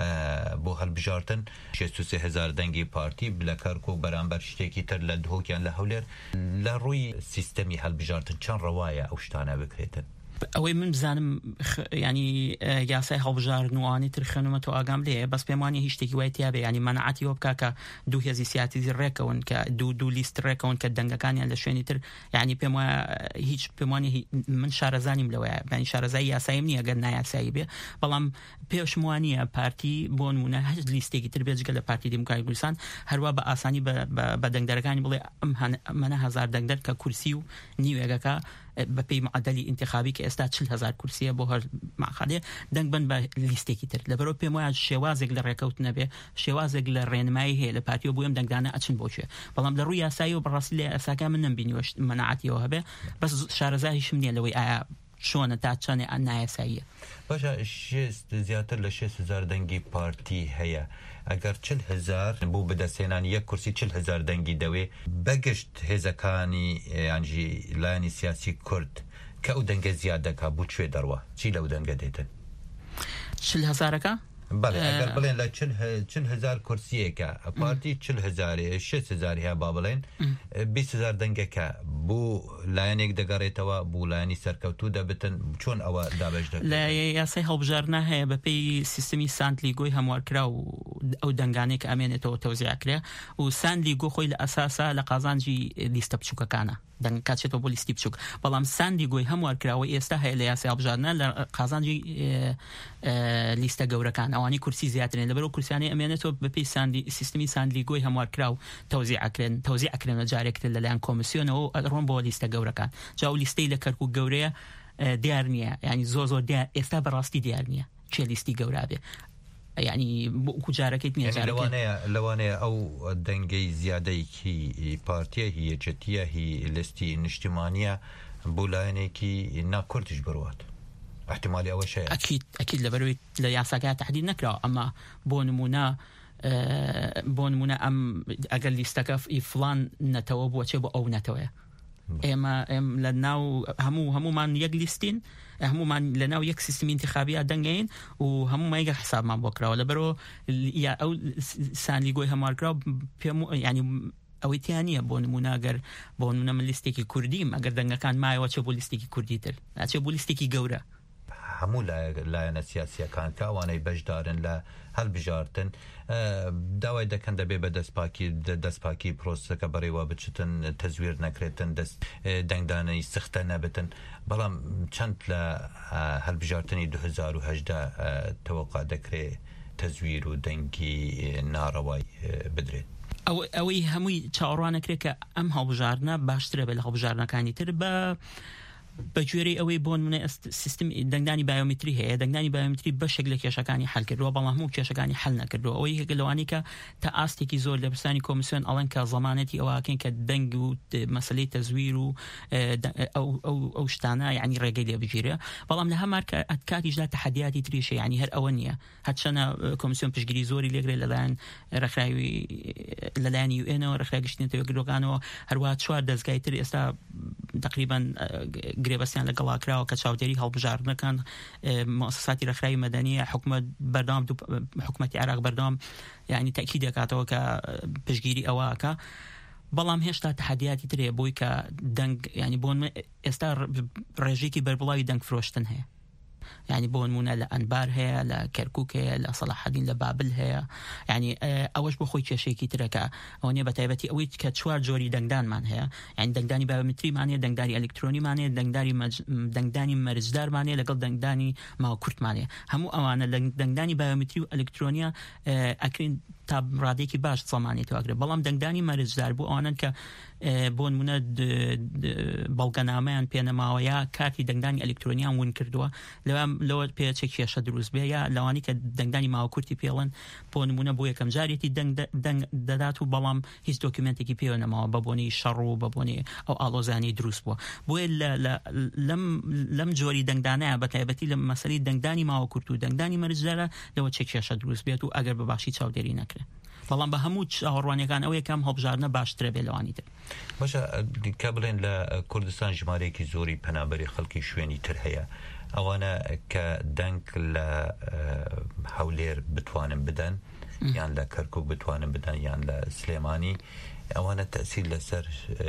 بۆ هەڵبژارتن 63,000 دەنگی پارتی لە کەرکووک بەرامبەر شتێکی تر لە دهۆکیان لە هەولێر. لە ڕووی سیستەمی هەڵبژارتن چەند ڕەوایە ئەو شتانە بکرێتن؟
ئەوەی من بزانم ینی یاسای هەڵبژاردنوانی تر خەنومەتەوە ئاگام لێ، بەس پێم وانیە هیچ شتێکی وای تیا بێ، ینی مەنەعەتی وە بکا کە دوو هێزی سیاسی ڕێکەون کە دوو لیست ڕێکەون کە دەنگەکانیان لە شوێنی تر، ینی پێم وایە هیچ پێم وانە من شارەزانیم لەوەیە، ینی شارەزای یاساییم نییە گەر نایاسایی بێ، بەڵام پێشم وانیە پارتی بۆ نمونە هەر لیستێکی تر بێجگە لە پارتی دیموکراتی کوردستان هەروە بە ئاسانی بە دەنگدەرەکانی بڵێ ئەمانە 1000 دەنگدەر کە کورسی و نیوێگەکە بە پێی معدەلی ئینتخابی کە ئێستا 40,000 کورسیە بۆ هەر ماخادێ دەنگ بن بە لیستێکی تر. لەبەرەوە پێم وایە شێوازێک لە ڕێکەوت نەبێ، شێوازێک لە ڕێنمایی هەیە لە پارتیۆ بۆیم دەنگدانە ئەچن بۆچێ، بەڵام لە ڕووی یاسایی و بەڕاستی لە ئەساکە من نەمبینیوە مەنەعەتیەوە هەبێ، بەس شارەزاییشم نییە لەوەی ئایا چۆنە تا چەندێ نایاساییە.
باشە زیاتر لە 6,000 دەنگی پارتی هەیە، ئەگەر 40,000 بوو بەدەستێنانی یەک کورسی 40,000 دەنگی دەوێ بەگشت هێزەکانی یانجی لایەنی سیاسی کورد کە ئەو دەنگە زیاد دەکا بوو کوێ دەڕوە چی لەو دەنگە دێتن؟
40,000ەکە
بله اگر بلین ل 40,000 کرسیه که پارتی 40,000 6,000 ها بابلین 20,000 دنگه که بو لاینێک دەگەڕێتەوە بوو لایانی سەرکەوتوو دەبتن چۆن ئەوە دابش دەکەن
لە یاسای هەڵبژارنا هەیە بەپێی سیستمی ساندلیگۆی هەموارکرا و ئەو دەنگانەی کە ئەمێنێتەوە تەوزیعکرێ و ساندلیگۆ خۆی لە ئەساسا لە قازانجی لیستە بچووکەکانە دەنگ کاتێتەوە بۆ لیستی بچووک بەڵام ساندلیگۆی هەموارکراوە ئێستا هەیە لە یاسای هەڵبژارنا لە قازانجی لیستە گەورەکان ئەوانی کورسی زیاترێن لەبەرەوە کورسیانەی ئەمێنێتەوە بەپێی سیستمی ساندلیگۆی هەموارکرا و تەوزیعکرێنە جارێکتر لەلایەن کۆمیسیۆنەوە ڕۆن بۆ لیستە گەورەکان جا و لیستەی لە کەرکووک گەورەیە دیار نییە ینی زۆر ئێستا بەڕاستی دیار نییە چێ لیستی گەورا بێ ینی بۆ جارەکەیت نییە
لەوانەیە ئەو دەنگەی زیادەیەکی پارتیە هی یەکێتیە هی لیستی نیشتیمانیە بۆ لایەنێکی ناکوردیش بڕوات احتمالی ئەوە شەیە
ئەکید لەبەرەوەی لە یاساکە تحدید نەکراوە ئەمە بۆ نمونە ئەم ئەگەر لیستەکە فڵان نەتەوە بۆ چێ بۆ ئەو نەتەوەیە ئێمە لە ناو هەمومان یەک لیستین هەمومان لە ناو یەک سیستمی انتخابیە دەنگین و هەموو مایگە حسابمان بۆ کراوە لەبەرەوە ئەو ساندلیگۆی هەموارکراو پێم ینی ئەوەی تیانە بۆ نمونە ئەگەر بۆ نمونە من لیستێکی کوردیم ئەگەر دەنگەکان مایەوە چێ بۆ لیستێکی کوردی تر ئەچێ بۆ لیستێکی گەورە
هەموو لایەنە سیاسیەکان کە ئەوانەی بەشدارن لە هەڵبژارتن داوای دەکەن دەبێ بە دەستپاکی پرۆسەکە بەڕێوە بچتن تەزویر نەکرێتن دەنگدانەی سختە نەبتن بەڵام چەند لە هەڵبژارتنی 2018 تەوەقع دەکرێت تەزویر و دەنگی ناڕەوای بدرێت
ئەوەی هەمووی چاوەڕوانەکرێت کە ئەم هەڵبژارنە باشترە بێ لە هەڵبژارنەکانی تر بە گوێرەی ئەوەی بۆ نمونە سیستم دەنگدانی بایۆمتری هەیە دەنگدانی بایۆمتری بەشێک لە کێشەکانی حل کردووە بەڵام هەموو کێشەکانی حل نەکردووە ئەوەی هەیە لەوانی کە تا ئاستێکی زۆر لە برسانی کۆمیسیۆن ئەڵەن کە زەمانەتی ئەوەکەن کە دەنگ و مەسەلەی تەزویر و ئەو شتانە یعنی ڕێگەی لێ بگیرێ بەڵام لە هەمار کاتیشدا تەحەدیاتی تریشە یعنی هەر ئەوە نییە هەرچەنە کۆمیسیۆن پشتگیری زۆری لێگرێت لەلایەن ڕێکخراوی لەلایەن یوئێنەوە ڕێکخراوی گشتنەوەی گرۆکانەوە هەروە 4 دەستگای تر ئێستا تقریبا گرێبەستیان لەگەڵاکراوە کە چاودێری هەڵبژاردنەکان مؤسساتی ڕێکخراوی مەدەنیە حکومەتی عێراق بەردەوام یعنی تاکید دەکاتەوە کە پشتگیری ئەوەکە بەڵام هێشتا تەحەدیاتی ترێ بۆی کە دەنگ ینی بۆ ئێستا ڕێژێکی بەربڵاوی دەنگ فرۆشتن هەیە يعني بۆ نمونە لە ئەنبار هەیە لە کەرکووک هەیە لە سەلاحەدین لە بابل هەیە يعني ئەوەش بۆ خۆی کێشەیەکی ترەکە ئەوە نیە بە تایبەتی ئەوەی کە 4 جۆری دەنگدانمان هەیە يعني دەنگدانی بایۆمتریمان هەیە دەنگداری ئەلکترۆنیمان هەیە دەنگدانی مەرجدارمان هەیە لەگەڵ دەنگدانی ماوەکورتمان هەیە هەموو ئەوانە دەنگدانی بایۆمتری و ئەلکترۆنیا ئەکرین تا ڕادێکی باش زمانێتەوە ئەگرێت بەڵام دەنگدانی مەرجدار بوو ئەوانن کە بۆ نمونە بەڵگەنامەیان پێنەماوە یا کارتی دەنگدانی ئەلکترۆنیان ون کردووە لەوە پێچێک کێشە دروست بێ یا لەوانی کە دەنگدانی ماوەکورتی پێڵن بۆ نمونە بۆ یەکەم جارێتی دەنگ دەدات و بەڵام هیچ دۆکیومنتێکی پێوە نەماوە بە بۆنی شەڕ و بە بۆنی ئەو ئاڵۆزانی دروست بووە بۆیە لەم جۆری دەنگدانەیە بە تایبەتی لە مەسەلەی دەنگدانی ماوەکورت و دەنگدانی مەرجدارە لەوە چێک کێشە دروست بێت و ئەگەر بەباشی چاودێری نەکرێت بەڵام بە هەموو چاوەڕوانیەکان ئەو یەکەم هەڵبژاردنە باشترە بێ لەوانی تر
باشە کە بڵێن لە کوردستان ژمارەیەکی زۆری پەنابەری خەڵکی شوێنی تر هەیە ئەوانە کە دەنگ لە هەولێر بتوانن بدەن یان لە کەرکووک بتوانن بدەن یان لە سلێمانی ئەوانە تەسیل لەسەر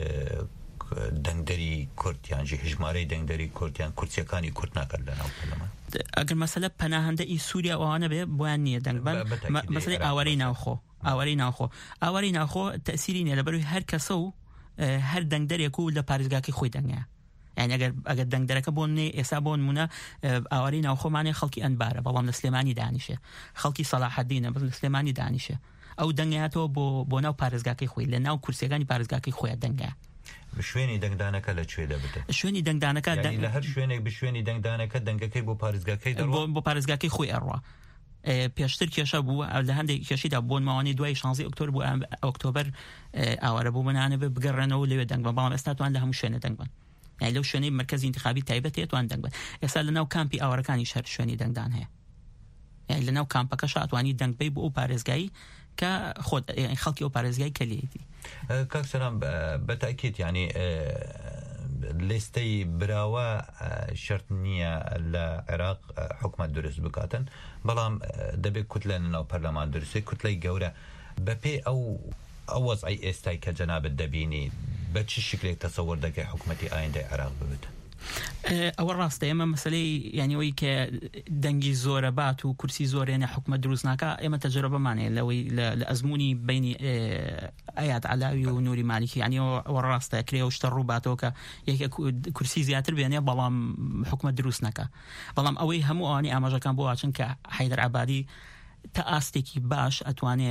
دەنگدەری کورد یانجی هژمارەی دەنگدەری کورد یان کورسیەکانی کورد ناکات لە ناو پەرلەمان
ئەگەر مەسەلە پەناهەندەی سووریا ئەوانە بێ بۆیان نییە دەنگ بەن مەسەلەی ئاوارەی ناوخۆ تەسیری نیە لەبەروی هەر کەسە و هەر دەنگدەرێک و لە پارێزگاکەی خۆی دەنگە يعني ئەگەر دەنگدەرەکە بۆ ئێستا بۆ نمونە ئاوارەی ناوخۆمانێ خەڵکی ئەنبارە بەڵام لە سلێمانی دانیشە خەڵکی سەلاحەدینە لە سلێمانی دانیشە ئەو دەنگاتەوە بۆ ناو پارێزگاکەی خۆی لە ناو کورسیەکانی پارێزگاکەی خۆیان دەنگە
شوێنی دەنگدانەکە لەکوێ دەبێت
شوێنی دەنگدانەکە
لە هەر شوێنێک بشوێنی دەنگدانەکە دەنگەکەی بۆ پارێزگاکەی دەڕوا
بۆ پارێزگاکەی خۆی ئەڕوا پێشتر کێشە بوو لە هەندێک کێشیدا بۆن ماوانی دوای 16 ئۆکتۆبر بۆ ئۆکتۆبر ئاوارە بوو منانە بگەڕێنەوە لەوێ دەنگ بە بەڵام ئێستا توان لە هەموو شوێنە دەنگ بن يعني لەو شوێنەی مرکزی انتخابی تایبەت هەیە توان دەنگ بن ئێستا لەناو کامپی ئاوارەکانی شەر شوێنی دەنگدان هەیە يعني لەناو کامپەکەش ئەتوانی دەنگ بێ بۆ ئەو پارێزگایی کە خەڵکی ئەو پارێزگای کە لێیەتی
کاک سەلام بەتاکید یعنی لیستی براوە شرط نییە لە عێراق حکومەت دروست بکاتن بەڵام دەبێت کوتلە ناو پەرلەمان دروستێ کوتلەی گەورە بەپێ ئەو وەزعی ئێستای کە جەنابەت دەبینی بە چ شکلێک تەسەوەر دەکەی حکومەتی ئایندەی عێراق ببێت؟
ئەوە ڕاستە ئێمە مەسەلەی یانیەوەی کە دەنگی زۆرە بات و کورسی زۆرێنە حکومەت دروست ناکە ئێمە تەجربەمانەیە لەوەی لە ئەزمموی بینی ئايات علاوی و نوری مالکی یانیەوە ڕاستە کرێ و شتە ڕووباتەوە کە یەکێ کورسی زیاتر بێنێ بەڵام حکومەت دروست نەکە بەڵام ئەوەی هەموو ئەوانی ئاماژەکان بۆ واچن کە حەیدەر عەبادی تا ئاستێکی باش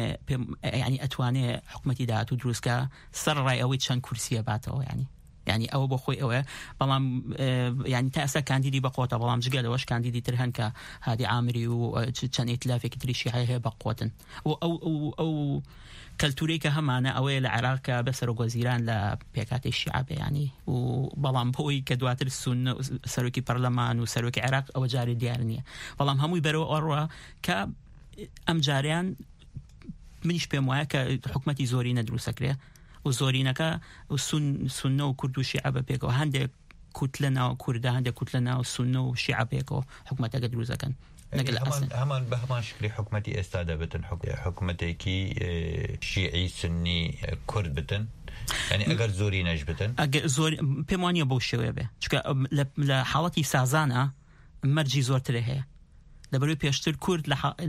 ئەتوانێ حکومەتی داهاتوو دروستکە سەر ڕای ئەوەی چەند کورسیە باتەوە ینی ئەوە بۆ خۆی ئەوە بەڵام ینی تا ئێستا کاندیدی بەقۆتە بەڵام جگە لەوەش کاندیدی تر هەن کە هادی عامری و چەند ئیتلافێکی تریشی هەیە بەقۆتن و ئەو کەلتورەی کە هەمانە ئەوەیە لە عێراقە بە سەرۆکوەزیران لە پێکاتی شیعە ینی و بەڵام بۆی کە دواتر سەرۆکی پەرلەمان و سەرۆکی عێراق ئەوە جارێ دیار نییە بەڵام هەمووی بەرەوە ئەڕوە کە ئەم جاریان منیش پێم وایە کە حکومەتی زۆری نەدروستەکرێ و زۆرینەکە سونە و کورد و شیعە بە پێکەوە هەندێک کوتلە ناو کوردە هەندێک کوتلە ناو سونە و شیعە پێکەوە حکومەتەکە دروستەکەن
هەمان بە هەمان شکلی حکومەتی ئێستا دەبێتن حکومەتێکی شیعی سنی کورد بتن ینی ئەگەر زۆری نەش بتن
پێم وانییە بەو شێوەیە بێ چکە لە حاڵەتی سازانە مەرجی زۆرترە هەیە لەبەروی پێشتر کورد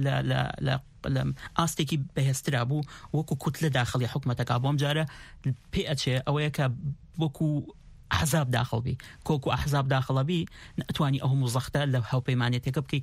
لە ئاستێکی بەهێزترا بوو وەکو کوتلە داخلی حکومەتەکە بۆم جارە پێ ئەچێ ئەوەیە کە وەکو ئەحزاب داخڵ بی کۆکو ئەحزاب داخڵە بی نەتوانی ئەو مزەختە لە هاوپەیمانێتێکە بکەی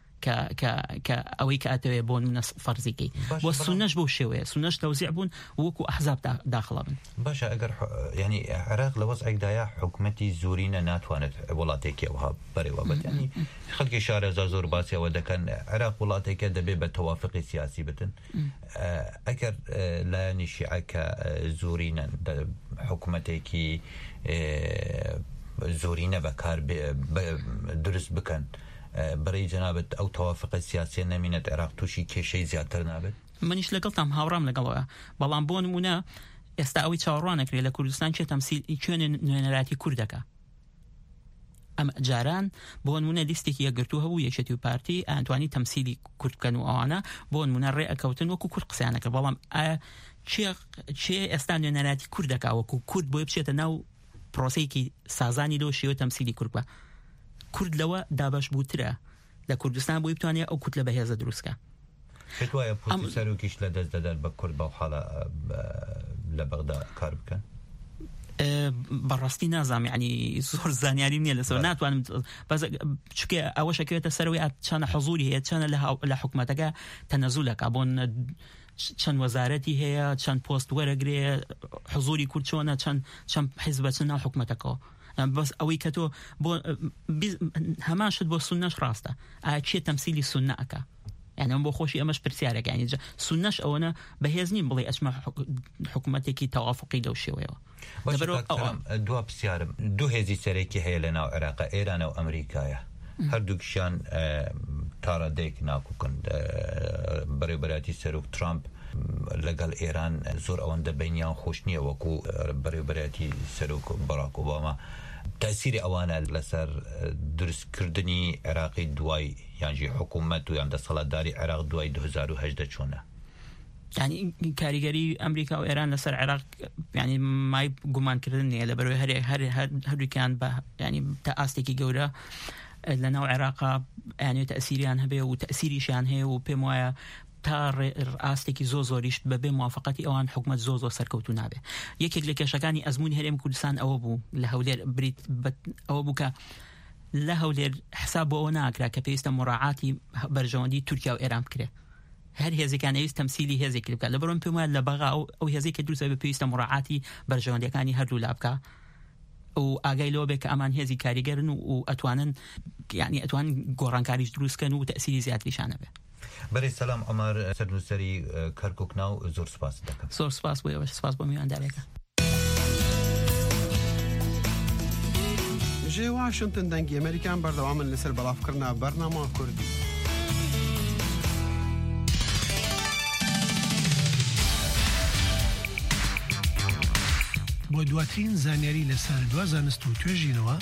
کە ئەوەی کە ئەتەوێ بۆ منە فەرزیکەی بۆ سونەش بۆ شێوەیە سونەش تەوزیع بوون وەکو ئەحزاب داخڵە بن
باشە ئەگەر ینی عێراق لە وەزعێکدایە حکومەتی زۆرینە ناتوانێت وڵاتێکی ئەوها بەرەوە بێت ینی خەڵکی شارەزا زۆر باسیەوە دەکەن عێراق وڵاتێکە دەبێت بە تەوافقی سیاسی بتن ئەگەر لایەنی شیعە کە زۆرینە حکومەتێکی زۆرینە بەکار دروست بکەن برای جنابەت ئەو تەوافقە سیاسی نەمینێت عێراق تووشی کێشەی زیاتر نابێت
منیش لەگەڵتام هاوڕام لەگەڵەوە بەڵام بۆ نمونە ئێستا ئەوەی چاوەڕوانەکرێت لە کوردستان چێ تەمسیل کوێنێ نوێنەراتی کوردەکە ئەم جاران بۆ نمونە لیستێکی یەکگرتووە هەبوو یەکێتی و پارتی ئەتوانی تەمسیلی کورد بکەن و ئەوانە بۆ نمونە ڕێ ئەکەوتن وەکو کورد قسەیانەکە بەڵام چێ ئێستا نوێنەراتی کوردەکە وەکو کورد بۆی بچێتە ناو پرۆسەیەکی سازانی لەوە شێوە تەمسیلی کورد بە کورد لەوە دابش بووترە لە کوردستان بۆی بتوانێت ئەو کوتلە بەهێزە دروستکە
پێت وایە پۆستی سەرۆکیش لە دەست دەدات بە کورد بەو حاڵە لە بەغدا کار بکەن
بەڕاستی نازانم ینی زۆر زانیاری نییە لەسەر ناتوانم چکە ئەوە شەکەوێتە سەرەوەی چەنە حەزوری هەیە چەنە لە حکومەتەکە تەنەزولەکە بۆن چەند وەزارەتی هەیە چەند پۆست وەرەگرێ حەزوری کورد چۆنە چەند حیزبە چەند ناو حکومەتەکەەوە بەس ئەوەی کە تۆ بۆ هەمان شت بۆ سونەش ڕاستە ئایا چێ تەمسیلی سونەکە یعنی بۆ خۆشی ئەمەش پرسیارێک ینی سونەش ئەوەنە بەهێز نیم بڵێ ئەچمە حکومەتێکی تەوافقی لەو شێوەیەوە
دوا پرسیارم دوو هێزی سەرێکی هەیە لە ناو عێراقە ئێرانە و ئەمریکایە هەردووکیشیان تاڕادەیەک ناکوکن بەڕێوەبەراتی سەرۆک ترامپ لەگەڵ ئێران زۆر ئەوەندە بینیان خۆش نییە وەکو بەڕێوەبەراتی سەرۆک باراک ئۆباما تاثیری ئەوانە لەسەر دروستکردنی عێراقی دوای یانجی حکوومەت و یان دەسەڵاتداری عێراق دوای 2010 چۆنە
ینی کاریگەری ئەمریکا و ئێران لەسەر عێراق ینی مای گومانکردن نییە لە بەرەوەی هەردووکیان بە ینی تا ئاستێکی گەورە لە ناو عێراقا یانێت تەسیریان هەبێ و تەسیریشیان هەیە و پێم وایە تا ئاستێکی زۆریش بەبێ موافقەتی ئەوان حکومەت زۆر سەرکەوتو نابێ یەکێک لە کێشەکانی ئەزمموی هەرێمی کوردستان ئەوە بوو لە هەولێر بریت ئەوە بوو کە لە هەولێر حساب بۆ ئەوە ناکرا کە پێویستە مراعاتی بەرژەوەندی تورکیا و ئێران بکرێ هەر هێزێکان ئەویست تەمسیلی هێزێکی بکات لەبەرەوەی پێم وایە لە بەغا ئەو هێزێک کە دروستە بێ پێویستە مراعاتی بەرژەوەندەکانی هەردوو لا بکە و ئاگای لەوە بێ کە ئەمان هێزی کاریگەرن و ئەتوانن یعنی ئەتوان گۆڕانکاریش دروستکەن و تەسیری زیاتریشانە بێ
بەڕێ سەلام ئەمار سەرنووسەری کەرکووکناو زۆر سپاس دەکەم
زۆر سپاس بۆ ئێوەش سپاس بۆ میواندارێکە
ژێ واشنتن دەنگی ئەمریکان بەردەوامن لەسەر بەڵافکردنا بەرنامە کوردی
بۆ دواترین زانیاری لەسەر دوا زانست و توێژینەوە،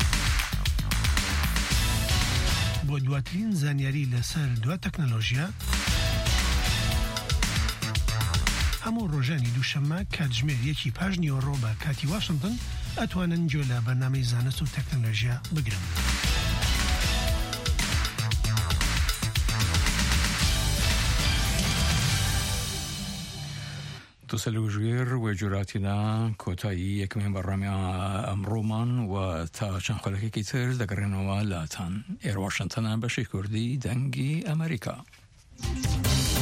بۆ دواترین زانیاری لەسەر دوا تەکنۆلۆژیا، هەموو ڕۆژانی دووشەممە کاتژمێر 1 پاش نیوەڕۆ بە کاتی واشنگتن ئەتوانن گوێ لە بەرنامەی زانست و تەکنۆلۆژیا بگرن.
تسلوجویر و جوراتینا کۆتایی یەکمین بەڕامی ئەمڕۆمان و تا چەند خولەکێکی تر دەگەڕێنەوە لاتان ئێرە واشنگتنە بەشی کوردی دەنگی ئەمریکا.